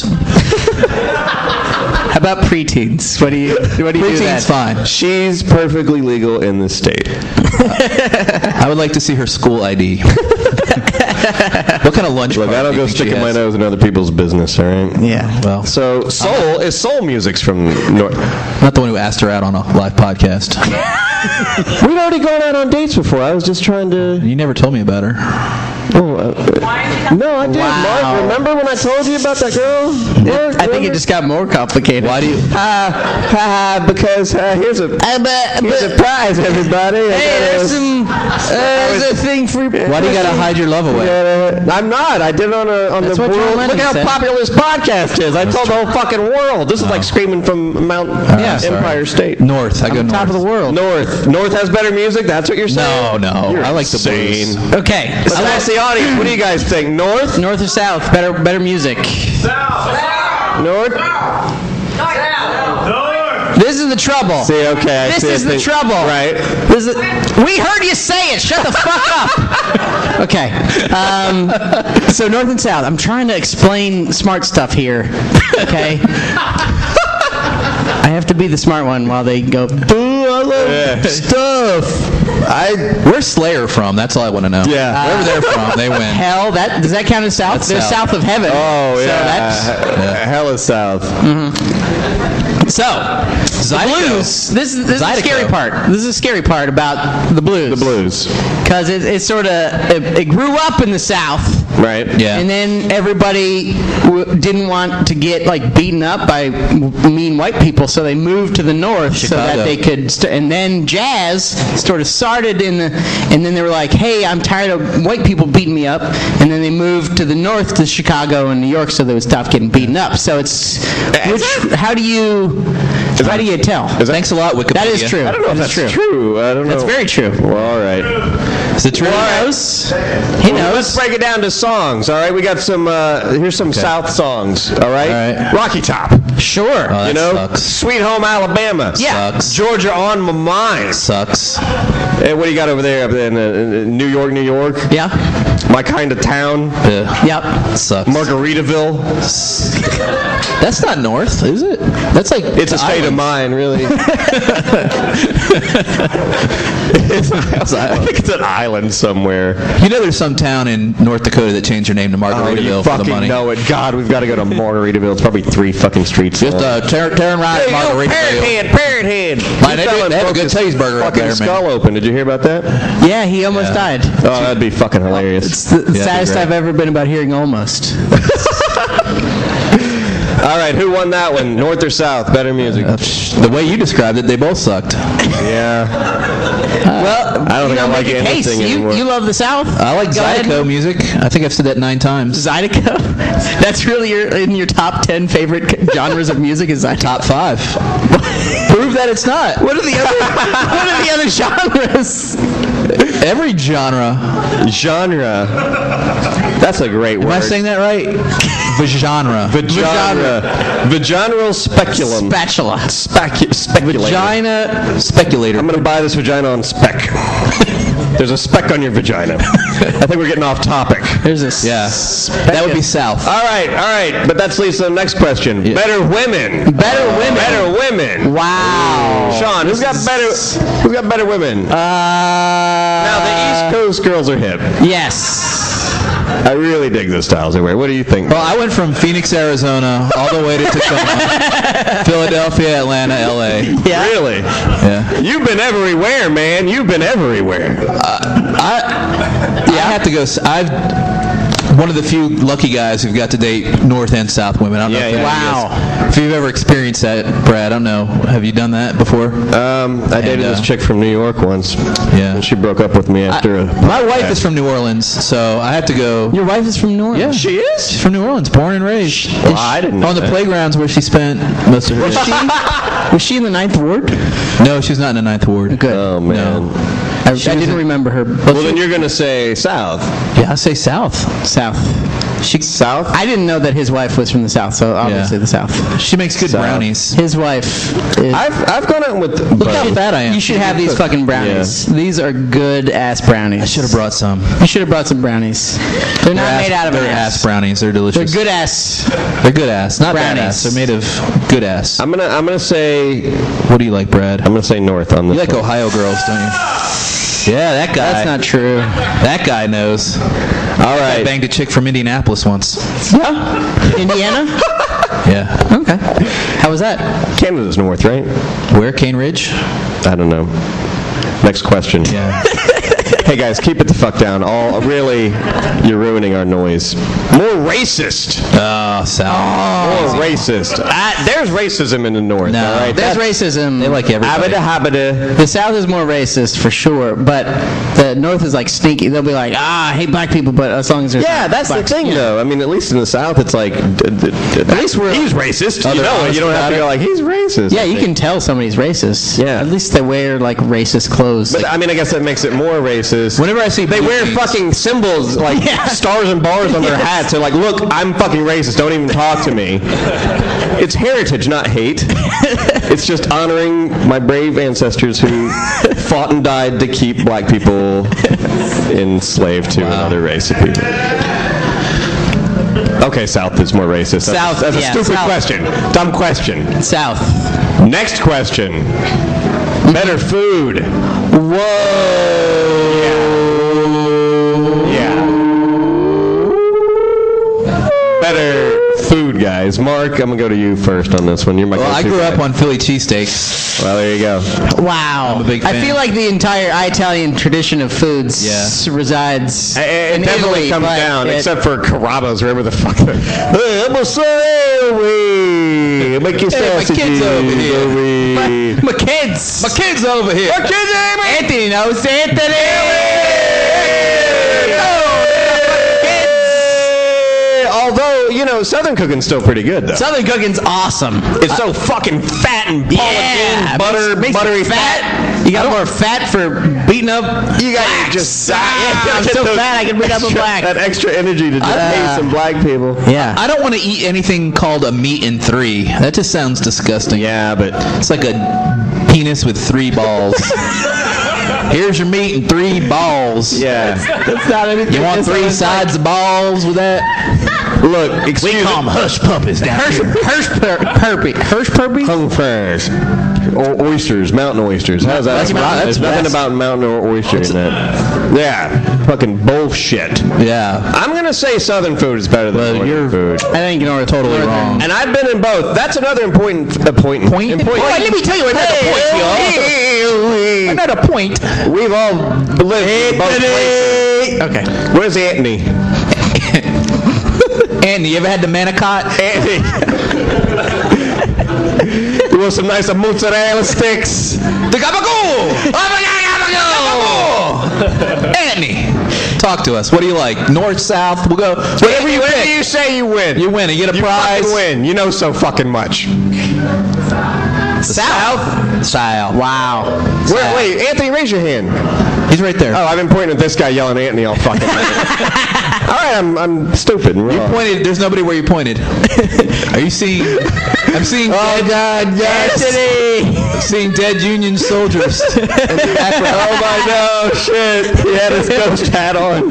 How about preteens? What do you what do you do Preteen's then? fine. She's perfectly legal in this state. I would like to see her school I D. What kind of lunch? Look, card I don't do you go think she sticking my has? nose in other people's business. All right. Yeah. Well, So soul is soul music's from North. not the one who asked her out on a live podcast. We'd already gone out on dates before. I was just trying to. You never told me about her. Oh, uh, no, I did. Wow. Mark, remember when I told you about that girl? Mark, I think remember? it just got more complicated. Why do you? Uh, uh, because uh, here's a Uh, but, here's a but, prize, everybody. I hey, gotta- there's some. Uh, there's a thing for. Why do you gotta hide your love away? gotta- I'm not. I did it on a on That's the what John world. Lennon Look how said. popular this podcast is. I told the whole fucking world. This is like screaming from Mount Yeah, sorry. Empire State. North. I go On north. top of the world. North. North has better music. That's what you're saying. No, no. You're I like the insane. blues. Okay. Let's so ask the audience. What do you guys think? North? North or south? Better, better music. North? This is the trouble. See, okay. I This see, I is the think- trouble. Right. This is, we heard you say it. Shut the fuck up. Okay. Um, so north and south. I'm trying to explain smart stuff here. Okay. I have to be the smart one while they go. Boo! I love Yeah. stuff. I. Where's Slayer from? That's all I want to know. Yeah. Wherever they're from, they win. Hell, that does that count as south? That's They're south. south of heaven. Oh, So yeah. that's Uh, Hell is south. so. The Zydeco. blues. This is this is the Zydeco. scary part. This is the scary part about the blues. The blues. Because it, it sort of it, it grew up in the South, Right? Yeah. and then everybody w- didn't want to get like beaten up by w- mean white people, so they moved to the North so Chicago. that they could. St- and then jazz sort of started in the, and then they were like, "Hey, I'm tired of white people beating me up," and then they moved to the North to Chicago and New York so they would stop getting beaten up. So it's which how do you how do you tell? Thanks a lot, Wikipedia. That is true. I don't know if That is that's true. true. I don't know. That's very true. Well, all right. Is it true? He knows. He Well, let's knows. break it down to songs, all right? We got some, uh, here's some South songs, all right? All right. Rocky Top, Sure. Oh, that you know? sucks. Sweet Home Alabama. Yeah. Sucks. Georgia on my mind. Sucks. Hey, what do you got over there up in, uh, in New York, New York? Yeah. My kind of town. Yeah. Yep. Sucks. Margaritaville. That's not north, is it? That's like It's a state of mind, really. It's- I think it's an island somewhere. You know, there's some town in North Dakota that changed their name to Oh, Margaritaville you for the fucking money. know it. God, we've got to go to Margaritaville. It's probably three fucking streets. Just long. uh, tear, tearing right at Margaritaville. Parrot Head. Man, they do- they have a good cheeseburger up fucking there, man. skull open. Did you hear about that? Yeah, he almost died. Oh, that'd be fucking hilarious. It's the that'd be saddest great. I've ever been about hearing almost. All right, who won that one? North or South? Better music. Uh, psh, the way you described it, they both sucked. Yeah. Well, I don't you think I know, like make a case. anything You, anymore. you love the South? I like Go ahead. Zydeco music. I think I've said that nine times. Zydeco? That's really your, in your top ten favorite c- genres of music is Zydeco? Top five. Prove that it's not. What are the other, what are the other genres? Every genre. Genre. That's a great word. Am I saying that right? Genre. Vagina. Vaginal speculum. Spatula. Specu- speculator. Vagina. Speculator. I'm going to buy this vagina on spec. There's a speck on your vagina. I think we're getting off topic. There's a Yeah. That would be south. All right, all right. But that leads to the next question. Yeah. Better women. Better women. Better women. Wow. Sean, who's got better? Who's got better women? Uh, now the East Coast girls are hip. Yes. I really dig the styles they wear. What do you think? Well, I went from Phoenix, Arizona, all the way to Tacoma, Philadelphia, Atlanta, L A. Yeah. Really? Yeah. You've been everywhere, man. You've been everywhere. I, I have to go. s- I've one of the few lucky guys who've got to date North and South women. I don't know Yeah, if, yeah. any of you Wow. guys- if you've ever experienced that, Brad. I don't know. Have you done that before? Um, I dated uh, this chick from New York once. Yeah. And she broke up with me after a. My wife is from New Orleans, so I have to go. Your wife is from New Orleans. Yeah, She is? She's from New Orleans, born and raised. Well, I didn't know On the that. playgrounds where she spent most of her. Was days. she, was she in the Ninth Ward? No, she's not in the Ninth Ward. Good. Oh, man. I, I didn't remember her. Well, then you're going to say South. Yeah, I say South. South. She South? I didn't know that his wife was from the South, so obviously Yeah. the South. She makes good South. brownies. His wife is... I've I've gone out with. Look how fat I am. You should have these fucking brownies. These are good ass brownies. I should have brought some. You should have brought some brownies. They're not They're made ass, out of an they're ass. ass brownies. They're delicious. They're good ass. They're good ass, not bad Brownies. ass. They're made of good ass. I'm gonna I'm gonna say What do you like, Brad? I'm gonna say North on this. You like one. Ohio girls, don't you? Yeah, that guy. That's not true. That guy knows. All I right. banged a chick from Indianapolis once. Indiana? Yeah. Okay. How was that? Canada's North, right? Where? Cane Ridge? I don't know. Next question. Yeah. Hey guys, keep it the fuck down. All really, you're ruining our noise. More racist. Oh, South. More racist. Ah, there's racism in the north. No. all right? There's That's- racism. They like everybody. Abada habada. The South is more racist for sure, but the North is like sneaky. They'll be like, ah, I hate black people, but as long as there's Yeah, that's the blacks, thing, yeah. though. I mean, at least in the South, it's like, d- d- d- at least we're he's racist. You they're know, honest you don't have about to it. go like he's racist. Yeah, I you think. can tell somebody's racist. Yeah. At least they wear like racist clothes. But Like, I mean, I guess that makes it more racist. Whenever I see They wear blue jeans- fucking symbols like stars and bars on their hats. They're like, look, I'm fucking racist. Don't even talk to me. It's heritage, not hate. It's just honoring my brave ancestors who fought and died to keep black people enslaved to another race of people. Okay, South is more racist. That's, South, that's a yeah, stupid South. question. Dumb question. South. Next question. Better food. Whoa. Yeah. Better food, guys. Mark, I'm gonna go to you first on this one. You're my Well, I go-to grew guy. up on Philly cheesesteaks. Well, there you go. Wow. I'm a big I fan. feel like the entire Italian tradition of foods Yeah. s- resides It, it in definitely Italy, comes but down, it- except for Carrabba's, wherever the fuck. they're- Hey, I'm a sorry. Make your Hey, my sausages kid's over here. over. My kids. My kid's over here. My kids, Amy. Anthony knows Anthony. Although, you know, Southern cooking's still pretty good, though. Southern cooking's awesome. It's so fucking fat and Yeah, collagen, butter, makes, makes buttery it fat. fat. You got more fat for beating up. You got blacks. just Ah, I'm so fat I can beat up a extra- black. That extra energy to just Uh, hate some black people. Yeah. I don't want to eat anything called a meat in three. That just sounds disgusting. Yeah, but It's like a penis with three balls. Here's your meat and three balls. yeah. That's not anything. You want That's three not- sides of balls with that? Look, excuse me. hush puppies down Hirsch, Hirsch per, Perpy. Hirsch Perpy? Hung fresh. O- oysters, mountain oysters. How's that? That's mountain- There's that's- nothing about mountain or oyster in that. Yeah, fucking bullshit. Yeah. I'm gonna say Southern food is better than Well, Northern you're- food. I think you're Totally wrong. And I've been in both. That's another important uh, point. Point? Important. Boy, let me tell you another point, y'all. Another point. We've all lived in both places. Okay. Where's Anthony? Andy, you ever had the manicotti? Anthony. You want some nice mozzarella sticks? The gabagool! Gabagool! Anthony, talk to us. What do you like? North, south? We'll go. Whatever you Whatever pick. you say, you win. You win. You get a You prize. fucking win. You know so fucking much. South. South. Wow. Wait, wait, Anthony, raise your hand. He's right there. Oh, I've been pointing at this guy yelling Anthony all fucking night. All right, I'm I'm stupid. and You wrong. pointed. There's nobody where you pointed. Are you seeing? I'm seeing. Oh dead, God, yes. I'm seeing dead Union soldiers. in the background. Oh my no, shit. He had his ghost hat on.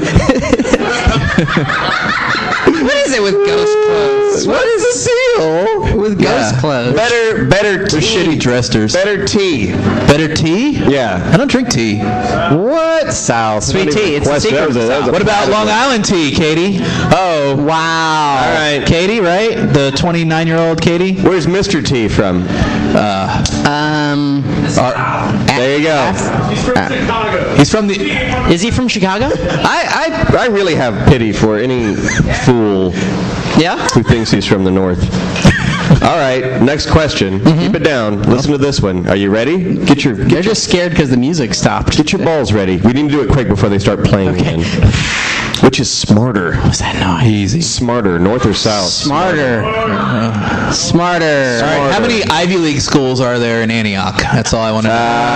What is it with ghost clothes? What is the deal? With Yeah. ghost clothes? Better, better They're tea. shitty dressers. Better tea. Better tea? Yeah. I don't drink tea. What? South. Sweet tea. It's the secret That was a- of that was a What about bad Long one. Island tea, Katie? Oh, Wow. all right. Katie, right? The twenty-nine-year-old Katie? Where's Mister T from? Um, There you go. He's from the. is he from Chicago? I, I, I really have pity for any fool Yeah. who thinks he's from the north. All right, next question. Keep it down. Listen to this one. Are you ready? Get your They're just scared because the music stopped. get your balls ready. We need to do it quick before they start playing again. Which is smarter? What's that noise? Easy. Smarter, north or south? Smarter. Smarter. All right, how many Ivy League schools are there in Antioch? That's all I want to know.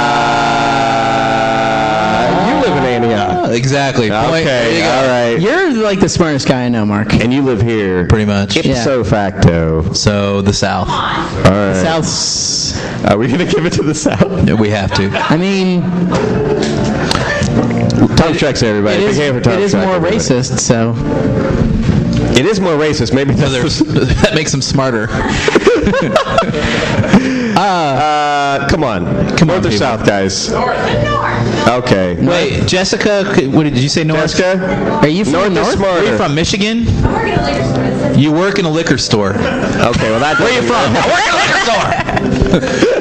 Uh, you live in Antioch. Exactly. Point. There Okay, you go. all right. You're like the smartest guy I know, Mark. And you live here. Pretty much. Ipso facto. So the South. All right. South's. Are we gonna give it to the south? We have to. I mean, Tom Trucks, everybody. it Big is, hand for Tom it is Truck, more everybody. racist, so. It is more racist. Maybe that's There's- that makes them smarter. Uh, come on. Come on, North or people. south, guys? North. Okay. Wait, Jessica, what did you say north? Jessica? Are you from North the is north? smarter. Where are you from, Michigan? You work in a liquor store. Okay, well that. Where are you from? I work in a liquor store.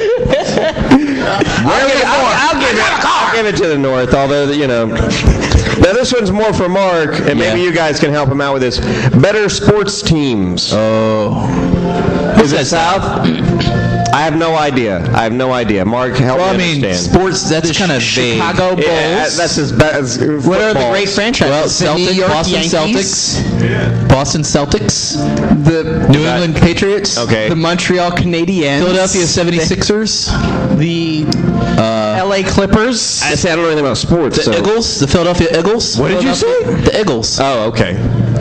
I'll, give it, I'll, I'll give it. I'll give it to the north. Although you know, now this one's more for Mark, and maybe Yeah. you guys can help him out with this. Better sports teams. Oh. Is it South? I have no idea. I have no idea. Mark, help Well, I me mean, understand. sports, that's kind of vague. Chicago Bulls. Yeah, that's as bad as What are the great franchises? Well, The New Celtics, York Boston Yankees, Celtics, Boston Celtics, the New England Patriots, Okay. the Montreal Canadiens, Philadelphia seventy-sixers, the L A Clippers. I say I don't know anything about sports. the so. Eagles, the Philadelphia Eagles. What did you say? The Eagles. Oh, okay.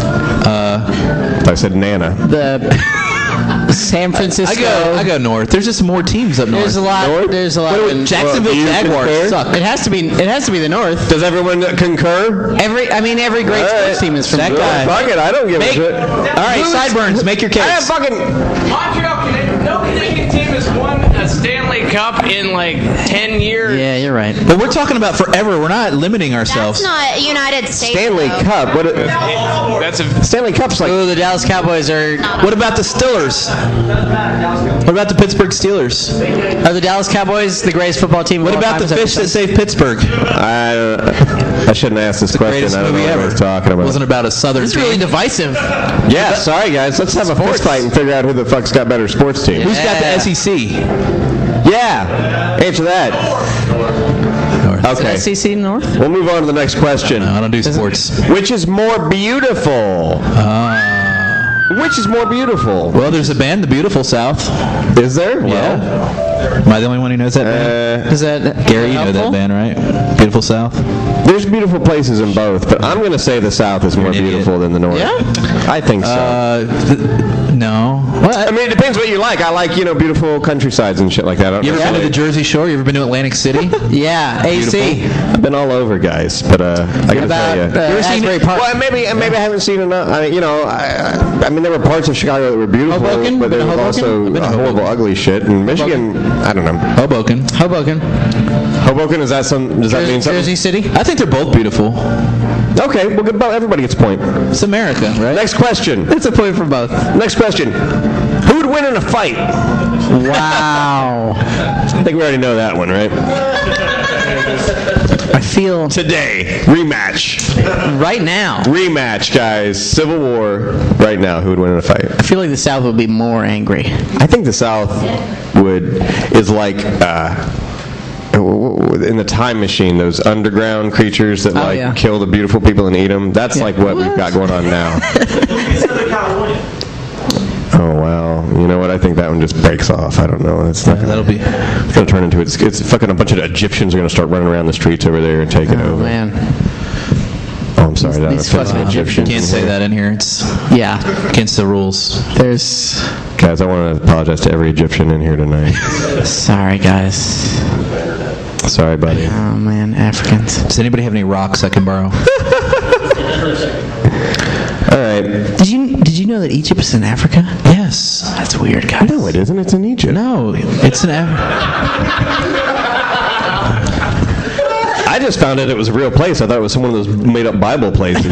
Uh, I said Nana. the San Francisco. I go, I go north. There's just more teams up north. There's a lot. North? There's a lot. What in- about Jacksonville Well, do you Jaguars concur? suck. It has to be. It has to be the North. Does everyone concur? Every. I mean, every great All right. sports team is from That the guy. North. Fuck it, I don't give Make- a shit. All right, sideburns, make your case. I have fucking. Montreal Canadiens. No Canadian team has won a Stanley Cup in like ten years. Yeah, you're right. But we're talking about forever. We're not limiting ourselves. That's not United States. Stanley though. Cup. What? That's a Stanley Cup's like. Ooh, the Dallas Cowboys are. What about the Steelers? What about the Pittsburgh Steelers? Are the Dallas Cowboys the greatest football team? of What all about time? the Is fish that that saved Pittsburgh? I, uh, I shouldn't ask this question. Greatest I don't movie know what I ever. was talking about. Wasn't about a Southern This is really team. divisive. Yeah, sorry guys. Let's have a fist fight and figure out who the fuck's got better sports team. Who's got the S E C? Yeah. Answer that. Okay. S E C North. We'll move on to the next question. No, I don't do sports. Which is more beautiful? Uh, Which is more beautiful? well, there's a band, The Beautiful South. Is there? Well, Yeah. Am I the only one who knows that band? uh, Is that Gary, you know that helpful? band, right? Beautiful South. there's beautiful places in both, but I'm going to say the South is more an idiot. beautiful than the North. Yeah? I think so. Uh, th- no. What? I mean, it depends what you like. I like, you know, beautiful countrysides and shit like that. I don't You ever been to the necessarily- Jersey Shore? You ever been to Atlantic City? Yeah, A C. I've been all over, guys, but uh, I got to About tell you. uh, ever seen Asbury it? Park. Well, maybe maybe I haven't seen enough. I mean, you know, I, I, I mean, there were parts of Chicago that were beautiful, Hoboken? but there Been to was Hoboken? also I've been to uh, horrible, Hoboken. ugly shit. And Michigan, I don't know. Hoboken. Hoboken. Hoboken, is that some? Does that mean something? Jersey City. I think they're both beautiful. Okay, well, good. Well, everybody gets a point. It's America, right? Next question. It's a point for both. Next question. Who would win in a fight? Wow. I think we already know that one, right? I feel Today, rematch. right now. Rematch, guys. Civil War. Right now, who would win in a fight? I feel like the South would be more angry. I think the South would is like uh, in the Time Machine, those underground creatures that Oh, like yeah. kill the beautiful people and eat them. That's like what we've got going on now. Oh wow! You know what? I think that one just breaks off. I don't know. It's not. Gonna, That'll be. It's gonna turn into it's, it's fucking a bunch of Egyptians are gonna start running around the streets over there and taking Oh over. man. Oh, I'm sorry. That These offends fucking the Egyptians. Can't say that in here. It's Yeah. against the rules. There's. Guys, I want to apologize to every Egyptian in here tonight. Sorry, guys. Sorry, buddy. Oh man, Africans. Does anybody have any rocks I can borrow? All right. Did you did you know that Egypt is in Africa? Yes. That's weird, guys. No, it isn't. It's in Egypt. No, it's an. Af- I just found out it was a real place. I thought it was one of those made-up Bible places.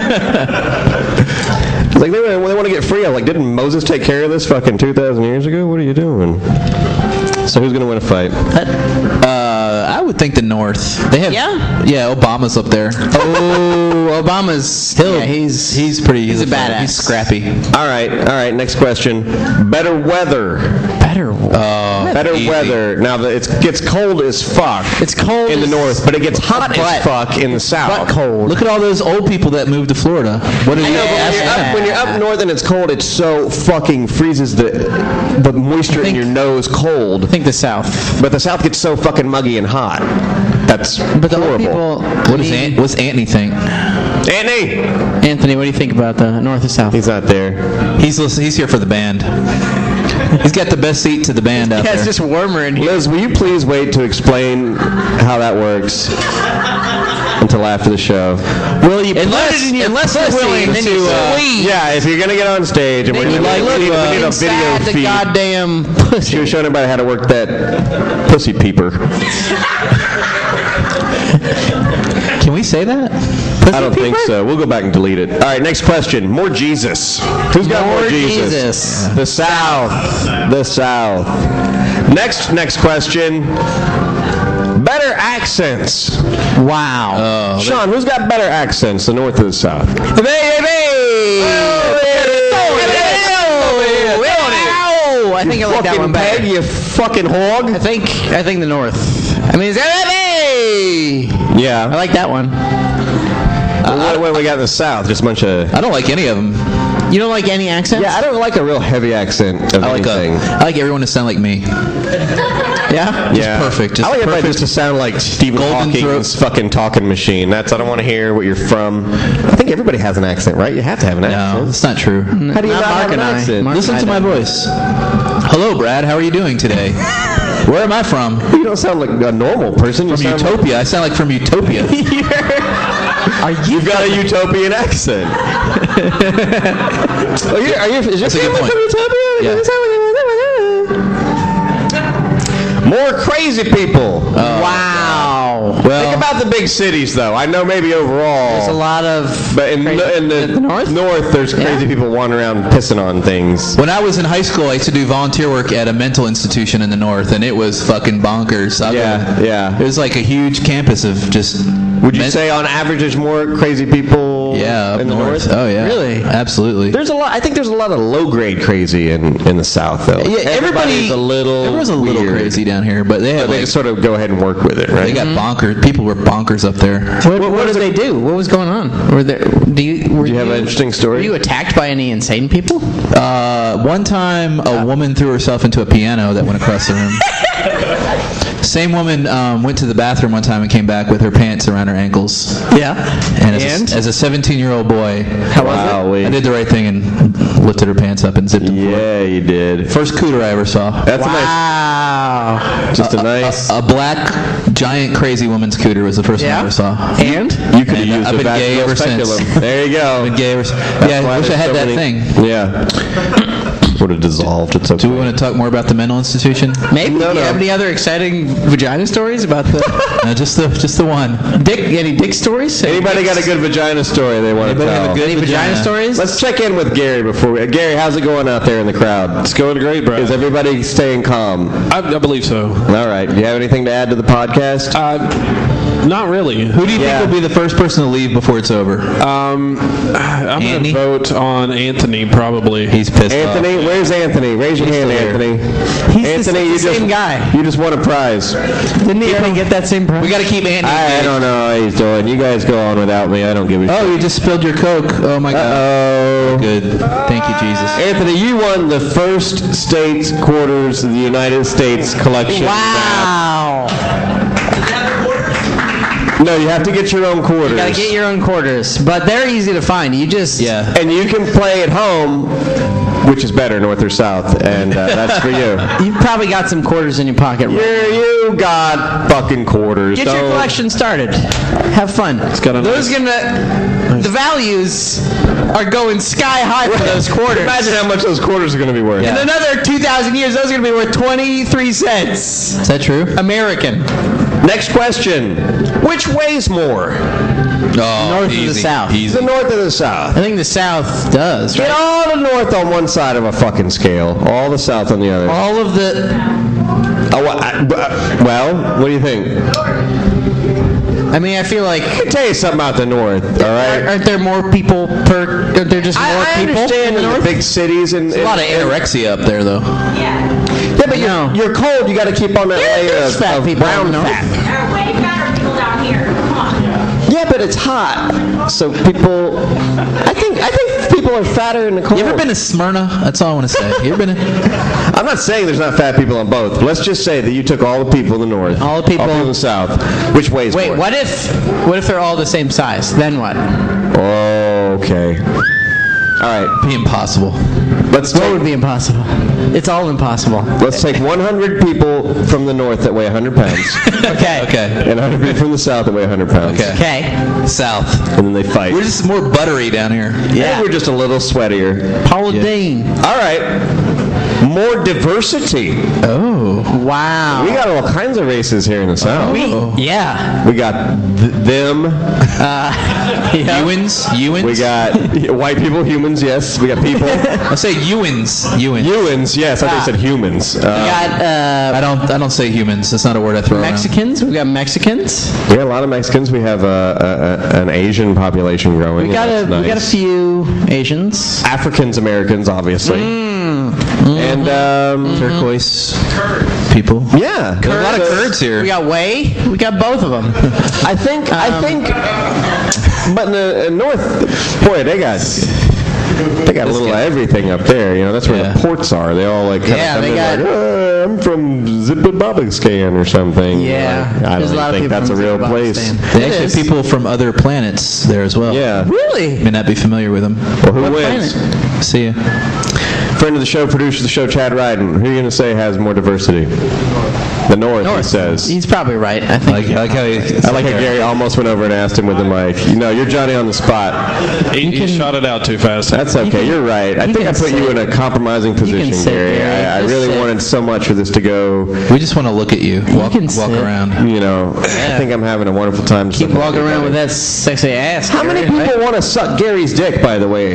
Like they, they want to get free. I'm like, didn't Moses take care of this fucking two thousand years ago? What are you doing? So who's gonna win a fight? Uh, I would think the North. They have. Yeah? Yeah, Obama's up there. Oh, Obama's. He'll, yeah, he's he's pretty. He's, he's a fun- badass. He's scrappy. All right, all right. Next question. Better weather. better. Uh, Better easy. weather. Now the, it gets cold as fuck. It's cold in the as- north, but it gets hot But- as fuck in the south. But cold. Look at all those old people that moved to Florida. What did I you know, but when ask you're, them? up, when you're up north and it's cold, it so fucking freezes the the moisture in your nose cold. I think the South. But the south gets so fucking muggy and hot. That's But the old horrible. people. What does Ant, what's Anthony think? Anthony, Anthony, what do you think about the North or South? he's not there. He's listen, he's here for the band. He's got the best seat to the band out Yeah, it's there. just warmer in here. Liz, will you please wait to explain how that works until after the show? Will you Unless- put it in your unless you're pussy willing and then to, you uh, squeeze? Yeah, if you're gonna get on stage and we're Then you gonna like we need, look we need a inside video the feed. goddamn She pussy. was showing everybody how to work that pussy peeper. Can we say that? I don't think so. We'll go back and delete it. All right, next question. More Jesus. Who's got more, More Jesus? Jesus. The South. The South. Next, next question. Better accents. Wow. Sean, who's got better accents, the North or the South? Oh, I think I like that one better. Peg, you fucking hog. I think I think the North. I mean, is that hey? Yeah. I like that one. what, what do we got in the South? Just a bunch of... I don't like any of them. You don't like any accents? Yeah, I don't like a real heavy accent of I like, anything. a, I like everyone to sound like me. Yeah? yeah. perfect, just I like everybody perfect. just to sound like Stephen Golden Hawking's fucking talking machine. That's I don't want to hear what you're from. I think everybody has an accent, right? You have to have an No, accent. that's not true. How do you Not not, Mark have an and I. accent? Mark- Listen I to my don't. voice. Hello, Brad. How are you doing today? Where am I from? You don't sound like a normal person. You From sound Utopia. I sound like from Utopia. Like, you've got a utopian accent. are you, are you, is your That's a good family point. from Utopia? Yeah. You sound like- More crazy people. Wow. Well, Think about the big cities, though. I know maybe overall. There's a lot of. But in, crazy- in the, the North? there's crazy Yeah. people wandering around pissing on things. when I was in high school, I used to do volunteer work at a mental institution in the north, and it was fucking bonkers. I Yeah, mean, yeah. It was like a huge campus of just. Would you men- say on average there's more crazy people Yeah, up in the north. north? Oh yeah, Really? absolutely. There's a lot. I think there's a lot of low grade crazy in, in the South, though. Yeah, Everybody's everybody- a little. Everyone's a little weird. crazy down here, but they But have they like just sort of go ahead and work with it, right? they got bonkers. People were bonkers up there. What, what, did they do? What was going on? Were there? Do you? Were Do you have an interesting Were story? you attacked by any insane people? Uh, one time, a woman threw herself into a piano that went across the room. Same woman um, went to the bathroom one time and came back with her pants around her ankles. Yeah. And as, And? A, as a seventeen-year-old boy, How was it? I did the right thing and lifted her pants up and zipped them. forward. Yeah, you did. First cooter I ever saw. That's Wow. a nice. Just a nice. A black, giant, crazy woman's cooter was the first Yeah? one I ever saw. And? you could have and used I've a been gay vaginal ever since. speculum. There you go. I've been gay ever since. That's Yeah, why I wish I there's had so that many- thing. Yeah. Would have dissolved. It's okay. Do we want to talk more about the mental institution? Maybe. No, Do you no. have any other exciting vagina stories about the No, just the just the one. dick? Any dick stories? Anybody got a good vagina story they want to Anybody tell? have a good Any vagina stories? Let's check in with Gary before we. Gary, how's it going out there in the crowd? It's going great, Brad. Is everybody staying calm? I, I believe so. All right. Do you have anything to add to the podcast? Uh, not really. Who do you Yeah. think will be the first person to leave before it's over? Um, I'm going Andy? to vote on Anthony, probably. He's pissed Anthony, off. where's Anthony? Raise your He's hand, still here. Anthony. He's the- Anthony, the you same just guy. you just won a prize. Didn't he already get that same prize? We got to keep Andy. I, I engaged. don't know how he's doing. You guys go on without me. I don't give a shit. Oh, you just spilled your Coke. Oh my God. Oh. Good. Thank you, Jesus. Anthony, you won the first states quarters of the United States collection. Wow. No, you have to get your own quarters. You gotta get your own quarters, but they're easy to find. You just Yeah. And you can play at home, which is better, north or south, and uh, that's for you. You've probably got some quarters in your pocket. Right? Here you got fucking quarters. Get your Don't- collection started. Have fun. got a those nice- gonna the values are going sky high for those quarters. Imagine how much those quarters are going to be worth. In another two thousand years, those are gonna be worth twenty-three cents Is that true? American. Next question. Which weighs more? Oh, North or the easy, south? Easy. The north or the south? I think the South does. Get Right? all the north on one side of a fucking scale. All the south on the other. All of the Oh, I- uh, well, what do you think? I mean, I feel like Let me tell you something about the north, all right? aren't there more people per? Aren't there just more I, I people understand in the in the north? big cities and A lot of anorexia up there, though. Yeah. Yeah, but No. you're, you're cold. You got to keep on that There- layer there's of, fat of people brown in the north. fat. There are way fatter people down here. Come on. Yeah, but it's hot, so people. I think I think people are fatter in the cold. You ever been to Smyrna? That's all I want to say. You ever been? To... I'm not saying there's not fat people on both. But let's just say that you took all the people in the north, All the people- in the south. Which weighs Wait, more? what if what if they're all the same size? Then what? Oh, okay. All right. Be impossible. Let's What take would be impossible? It's all impossible. let's take one hundred people from the north that weigh one hundred pounds, Okay. Okay. and one hundred people from the south that weigh one hundred pounds. Okay. Okay. South. And then they fight. We're just more buttery down here. yeah, we're just a little sweatier. Paula Yeah. Deen. All right. More diversity. Wow. We got all kinds of races here in the South. Yeah. We got th- them. Ewans? Ewans? We got white people, humans, yes. We got people. I say Ewans. Ewans. Humans, yes. I think I said humans. We Uh, got uh, I don't. I don't say humans. That's not a word I throw Mexicans. We got Mexicans. we got a lot of Mexicans. We have uh, a, a, an Asian population growing. We got and a that's we got a nice. few Asians. Africans Americans, obviously. And um, around. Turquoise people. yeah, There's a lot of Kurds here. We got Way. We got both of them. I think I Um, think, but in the in North, boy, they got they got a little of everything up there. You know, that's where Yeah. the ports are. They all like kind Yeah, of they come got- in like, "Uh, I'm from Zimbabwe or something. Yeah, Like, I there's don't a lot of think people that's a from real Zimbabwe place. staying. They It actually is. have people from other planets there as well. Yeah. Really? May not be familiar with them. Well, who What wins? planet? See ya. Friend of the show, producer of the show, Chad Ryden. Who are you going to say has more diversity? The North, he says. He's probably right. I I think. like, I like how he. I like how Gary almost went over and asked him with the mic. You know, you're Johnny on the spot. He, he shot it out too fast. That's okay. You're right. I you think I can put you say- in a compromising can position, say, Gary. Gary. I, I Just really say- wanted so much for this to go. We just want to look at you. Walk, can walk sit. around. You know, I think I'm having a wonderful time. Keep sitting walking with around with everybody. that sexy ass. How many Gary. people want to suck Gary's dick, by the way?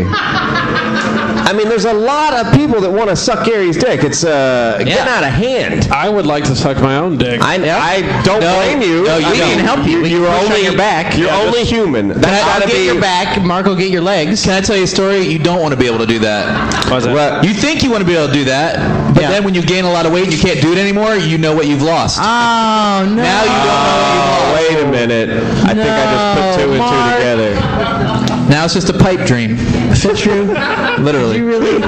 I mean, there's a lot of people that want to suck Gary's dick. It's uh, getting out of hand. I would like to suck my own dick. I, I don't No, blame you. no, you I We don't. can help you. We You're can push only on your back. You're Yeah, only human. That's I'll gotta get be your back. Mark will get your legs. Can I tell you a story? You don't want to be able to do that. Why's that? What? You think you want to be able to do that, but Yeah. then when you gain a lot of weight, you can't do it anymore. You know what you've lost. Oh no! Now you don't know what you've Oh, lost. wait a minute. I think I just put two and No, two Mark. together. Now it's just a pipe dream. Is that true? Literally. You really?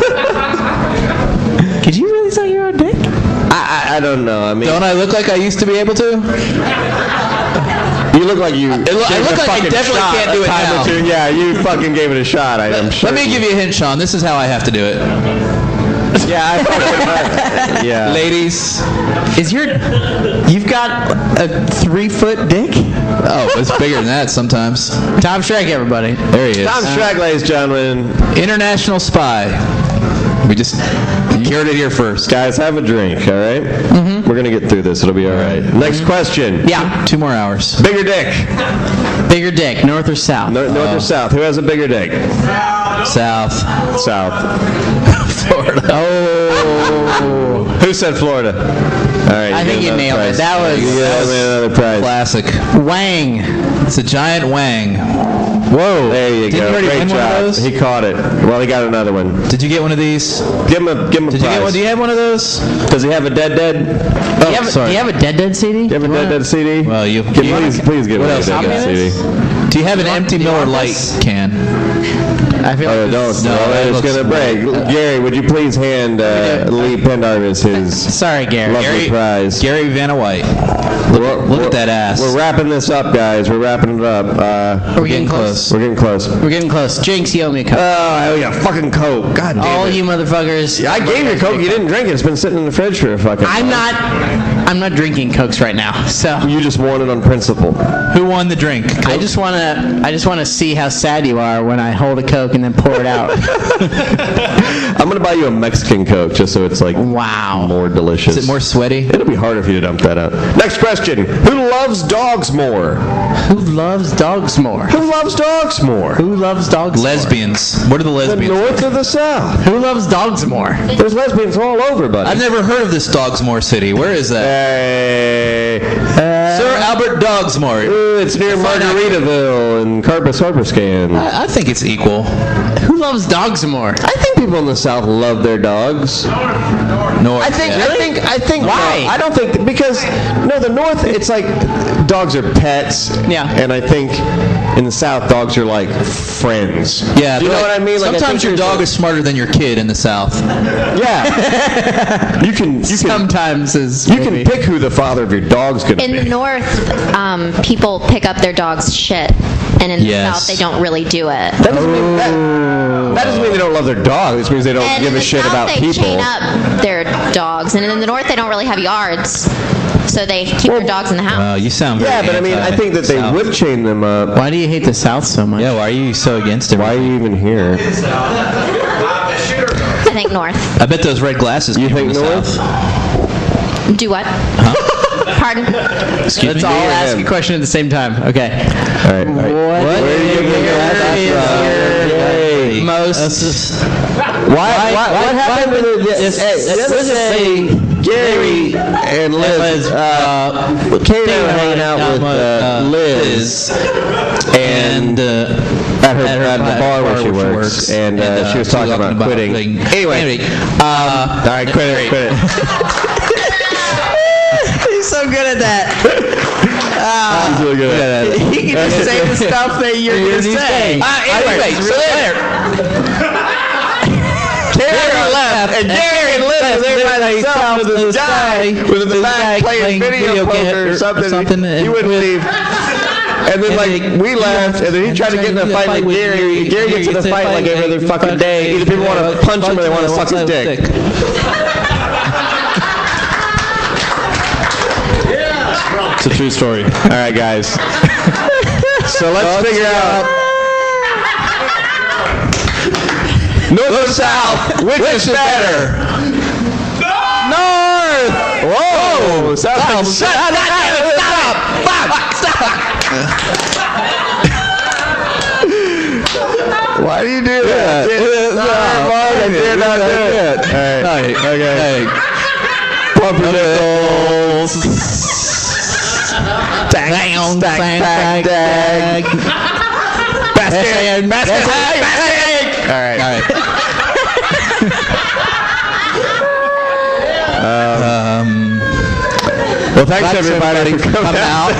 Could you really suck your own dick? I, I, I don't know. I mean, Don't I look like I used to be able to? you look like you. lo- I gave look it a like I fucking definitely shot can't a do it time or now. two. Yeah, you fucking gave it a shot. I am sure. Let me give you a hint, Sean. This is how I have to do it. Yeah, I fucking, yeah. Ladies. Is your? You've got a three foot dick? Oh, it's bigger than that sometimes. Tom Shrek, everybody. There he is. Tom Shrek, ladies and gentlemen. International spy. We just cured it here first. Guys, have a drink, all right? Mm-hmm. We're going to get through this. It'll be all right. Next question. Yeah. Two more hours. Bigger dick. Bigger dick, north or south? North, north or south? Who has a bigger dick? South. South. Florida. Oh. Who said Florida? All right. I get think you another nailed it. prize. That was- You get that was- another prize. Classic. Wang. It's a giant wang. Whoa. There you Didn't go. you already Great win one of job. those? He caught it. Well, he got another one. Did you get one of these? Give him a, give him a Did you prize. get one? Do you have one of those? Does he have a dead dead? Oh, Do you, have, a- sorry. do you have a Dead Dead C D? You have a dead dead C D? Well, you- Give- you- please, please give What me a else dead you dead got? C D. Do you have an empty do you Miller want Lite this? can? I feel Oh, like don't. this- No, that it's looks going to break. Gary, would you please hand uh, Lee Pendarvis his Sorry, Gary. lovely Gary- prize? Gary Vanna White. We're- Look we're- at that ass. We're wrapping this up, guys. We're wrapping it up. Uh, Are we getting close? we're getting close. We're getting close. Jinx, you owe me a cup. Oh, hell yeah. Fucking Coke. God damn All it. you motherfuckers. I gave you Coke. You didn't drink it. It's been sitting in the fridge for a fucking I'm while. not. I'm not drinking Cokes right now. So You just won it on principle. Who won the drink? I just wanna. I just wanna see how sad you are when I hold a Coke and then pour it out. I'm going to buy you a Mexican Coke just so it's like Wow. more delicious. Is it more sweaty? It'll be harder for you to dump that out. Next question. Who loves dogs more? Who loves dogs more? Who loves dogs more? Who loves dogs Lesbians. What are the The lesbians? north or the south? more? Who loves dogs more? There's lesbians all over, buddy. I've never heard of this Dogsmore city. Where is that? Hey. Sir Albert Dogsmore. Ooh, it's near Margaritaville and Carpus Harborscan. I, I think it's equal. Who loves dogs more? I think people in the South love their dogs. North. I think. yeah. I think. I think. Why? no, I don't think because no, the North. It's like dogs are pets. Yeah. And I think in the South, dogs are like friends. Yeah, Do you but know like, what I mean? Like, I sometimes think your there's dog a- is smarter than your kid in the South. Yeah. you can. You can. Sometimes is. You can pick who the father of your dog's gonna In be. the north, um, people pick up their dog's shit, and in the Yes. south, they don't really do it. That doesn't mean that. That doesn't mean they don't love their dog. This means they don't And give in a the shit south, about they people. chain up their dogs, and in the north, they don't really have yards, so they keep Well, their dogs in the house. Wow, you sound very Yeah, but I mean, I think that they anti-South. would chain them up. Why do you hate the South so much? Yeah, why are you so against it? Why are you even here? I think think north. I bet those red glasses. You think north? South. Do what? Pardon? Excuse Let's me. all ask a question at the same time. Okay. All right. All right. What, Where do you think your is your most... Why, why, what happened with the, yes, hey, let's say Gary and Liz, uh, came down and hanging out with uh, Liz, and uh, at her, at the bar where she works, and uh, she was talking about quitting. Anyway, um, all right, quit it, quit it. He's so good at that. Uh, He's really good at that. He can just say the stuff that you're going to say. Uh, anyway, so there. Gary left, and Gary left, and everybody himself to this guy with the back playing video poker or something. He wouldn't leave. And then, like, we left, and then he tried to get in a fight with Gary. Gary gets in a fight like every other fucking day. Either people want to punch him or they want to suck his dick. It's a true story. All right, guys. So let's figure out north or south, which is better? North. Whoa! Sounds like shut up! Stop! Stop! Stop! Why do you do that? I did not do it. All right. Okay. Pump your nipples. Dang, dang, dang, dang. Basket, basket, basket. All right. All right. um, well, thanks, everybody, for coming out.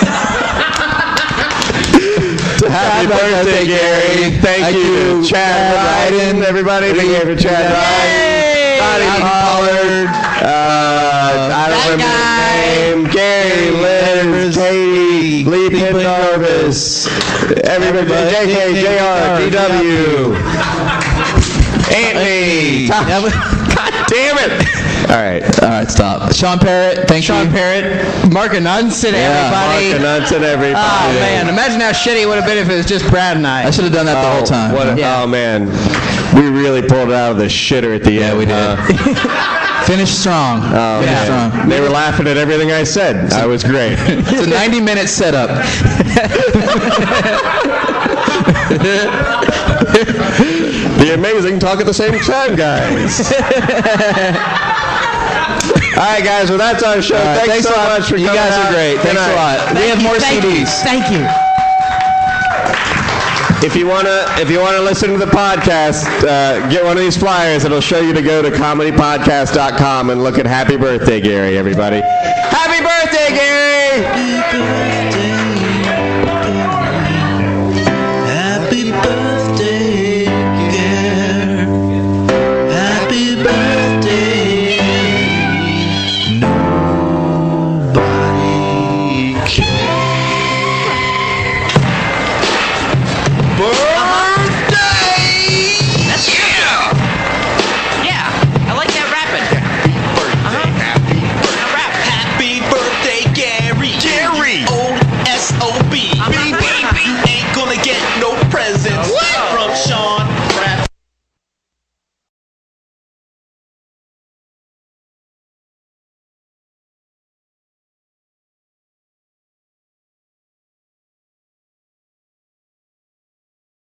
Happy birthday, Gary. Thank you, Chad Ryden. Everybody, thank you for Chad Ryden. Bonnie Pollard. Uh, I don't remember his name. Gary, Liz, Katie, Lee Pendarvis, everybody, J K, J R, D W, Anthony. God damn it. All right. All right, stop. Sean Parrott, thank Sean you. Parrott, Mark Anunson, everybody. Mark Anunson, everybody. Oh, man. Imagine how shitty it would have been if it was just Brad and I. I should have done that the whole time. What a, Yeah. Oh, man. We really pulled it out of the shitter at the Yeah, end. we did. huh? Finish strong. Oh, Finish man. strong. They were laughing at everything I said. I was great. It's a ninety minute setup. The amazing talk at the same time, guys. All right, guys. Well, that's our show. Right, thanks, thanks so a lot. much for You coming guys are out. great. Good Thanks a night. lot. We have more Thank C you. Ds. Thank you. If you wanna, if you wanna listen to the podcast, uh, get one of these flyers. It'll show you to go to comedy podcast dot com and look at Happy Birthday, Gary. Everybody, Happy Birthday, Gary!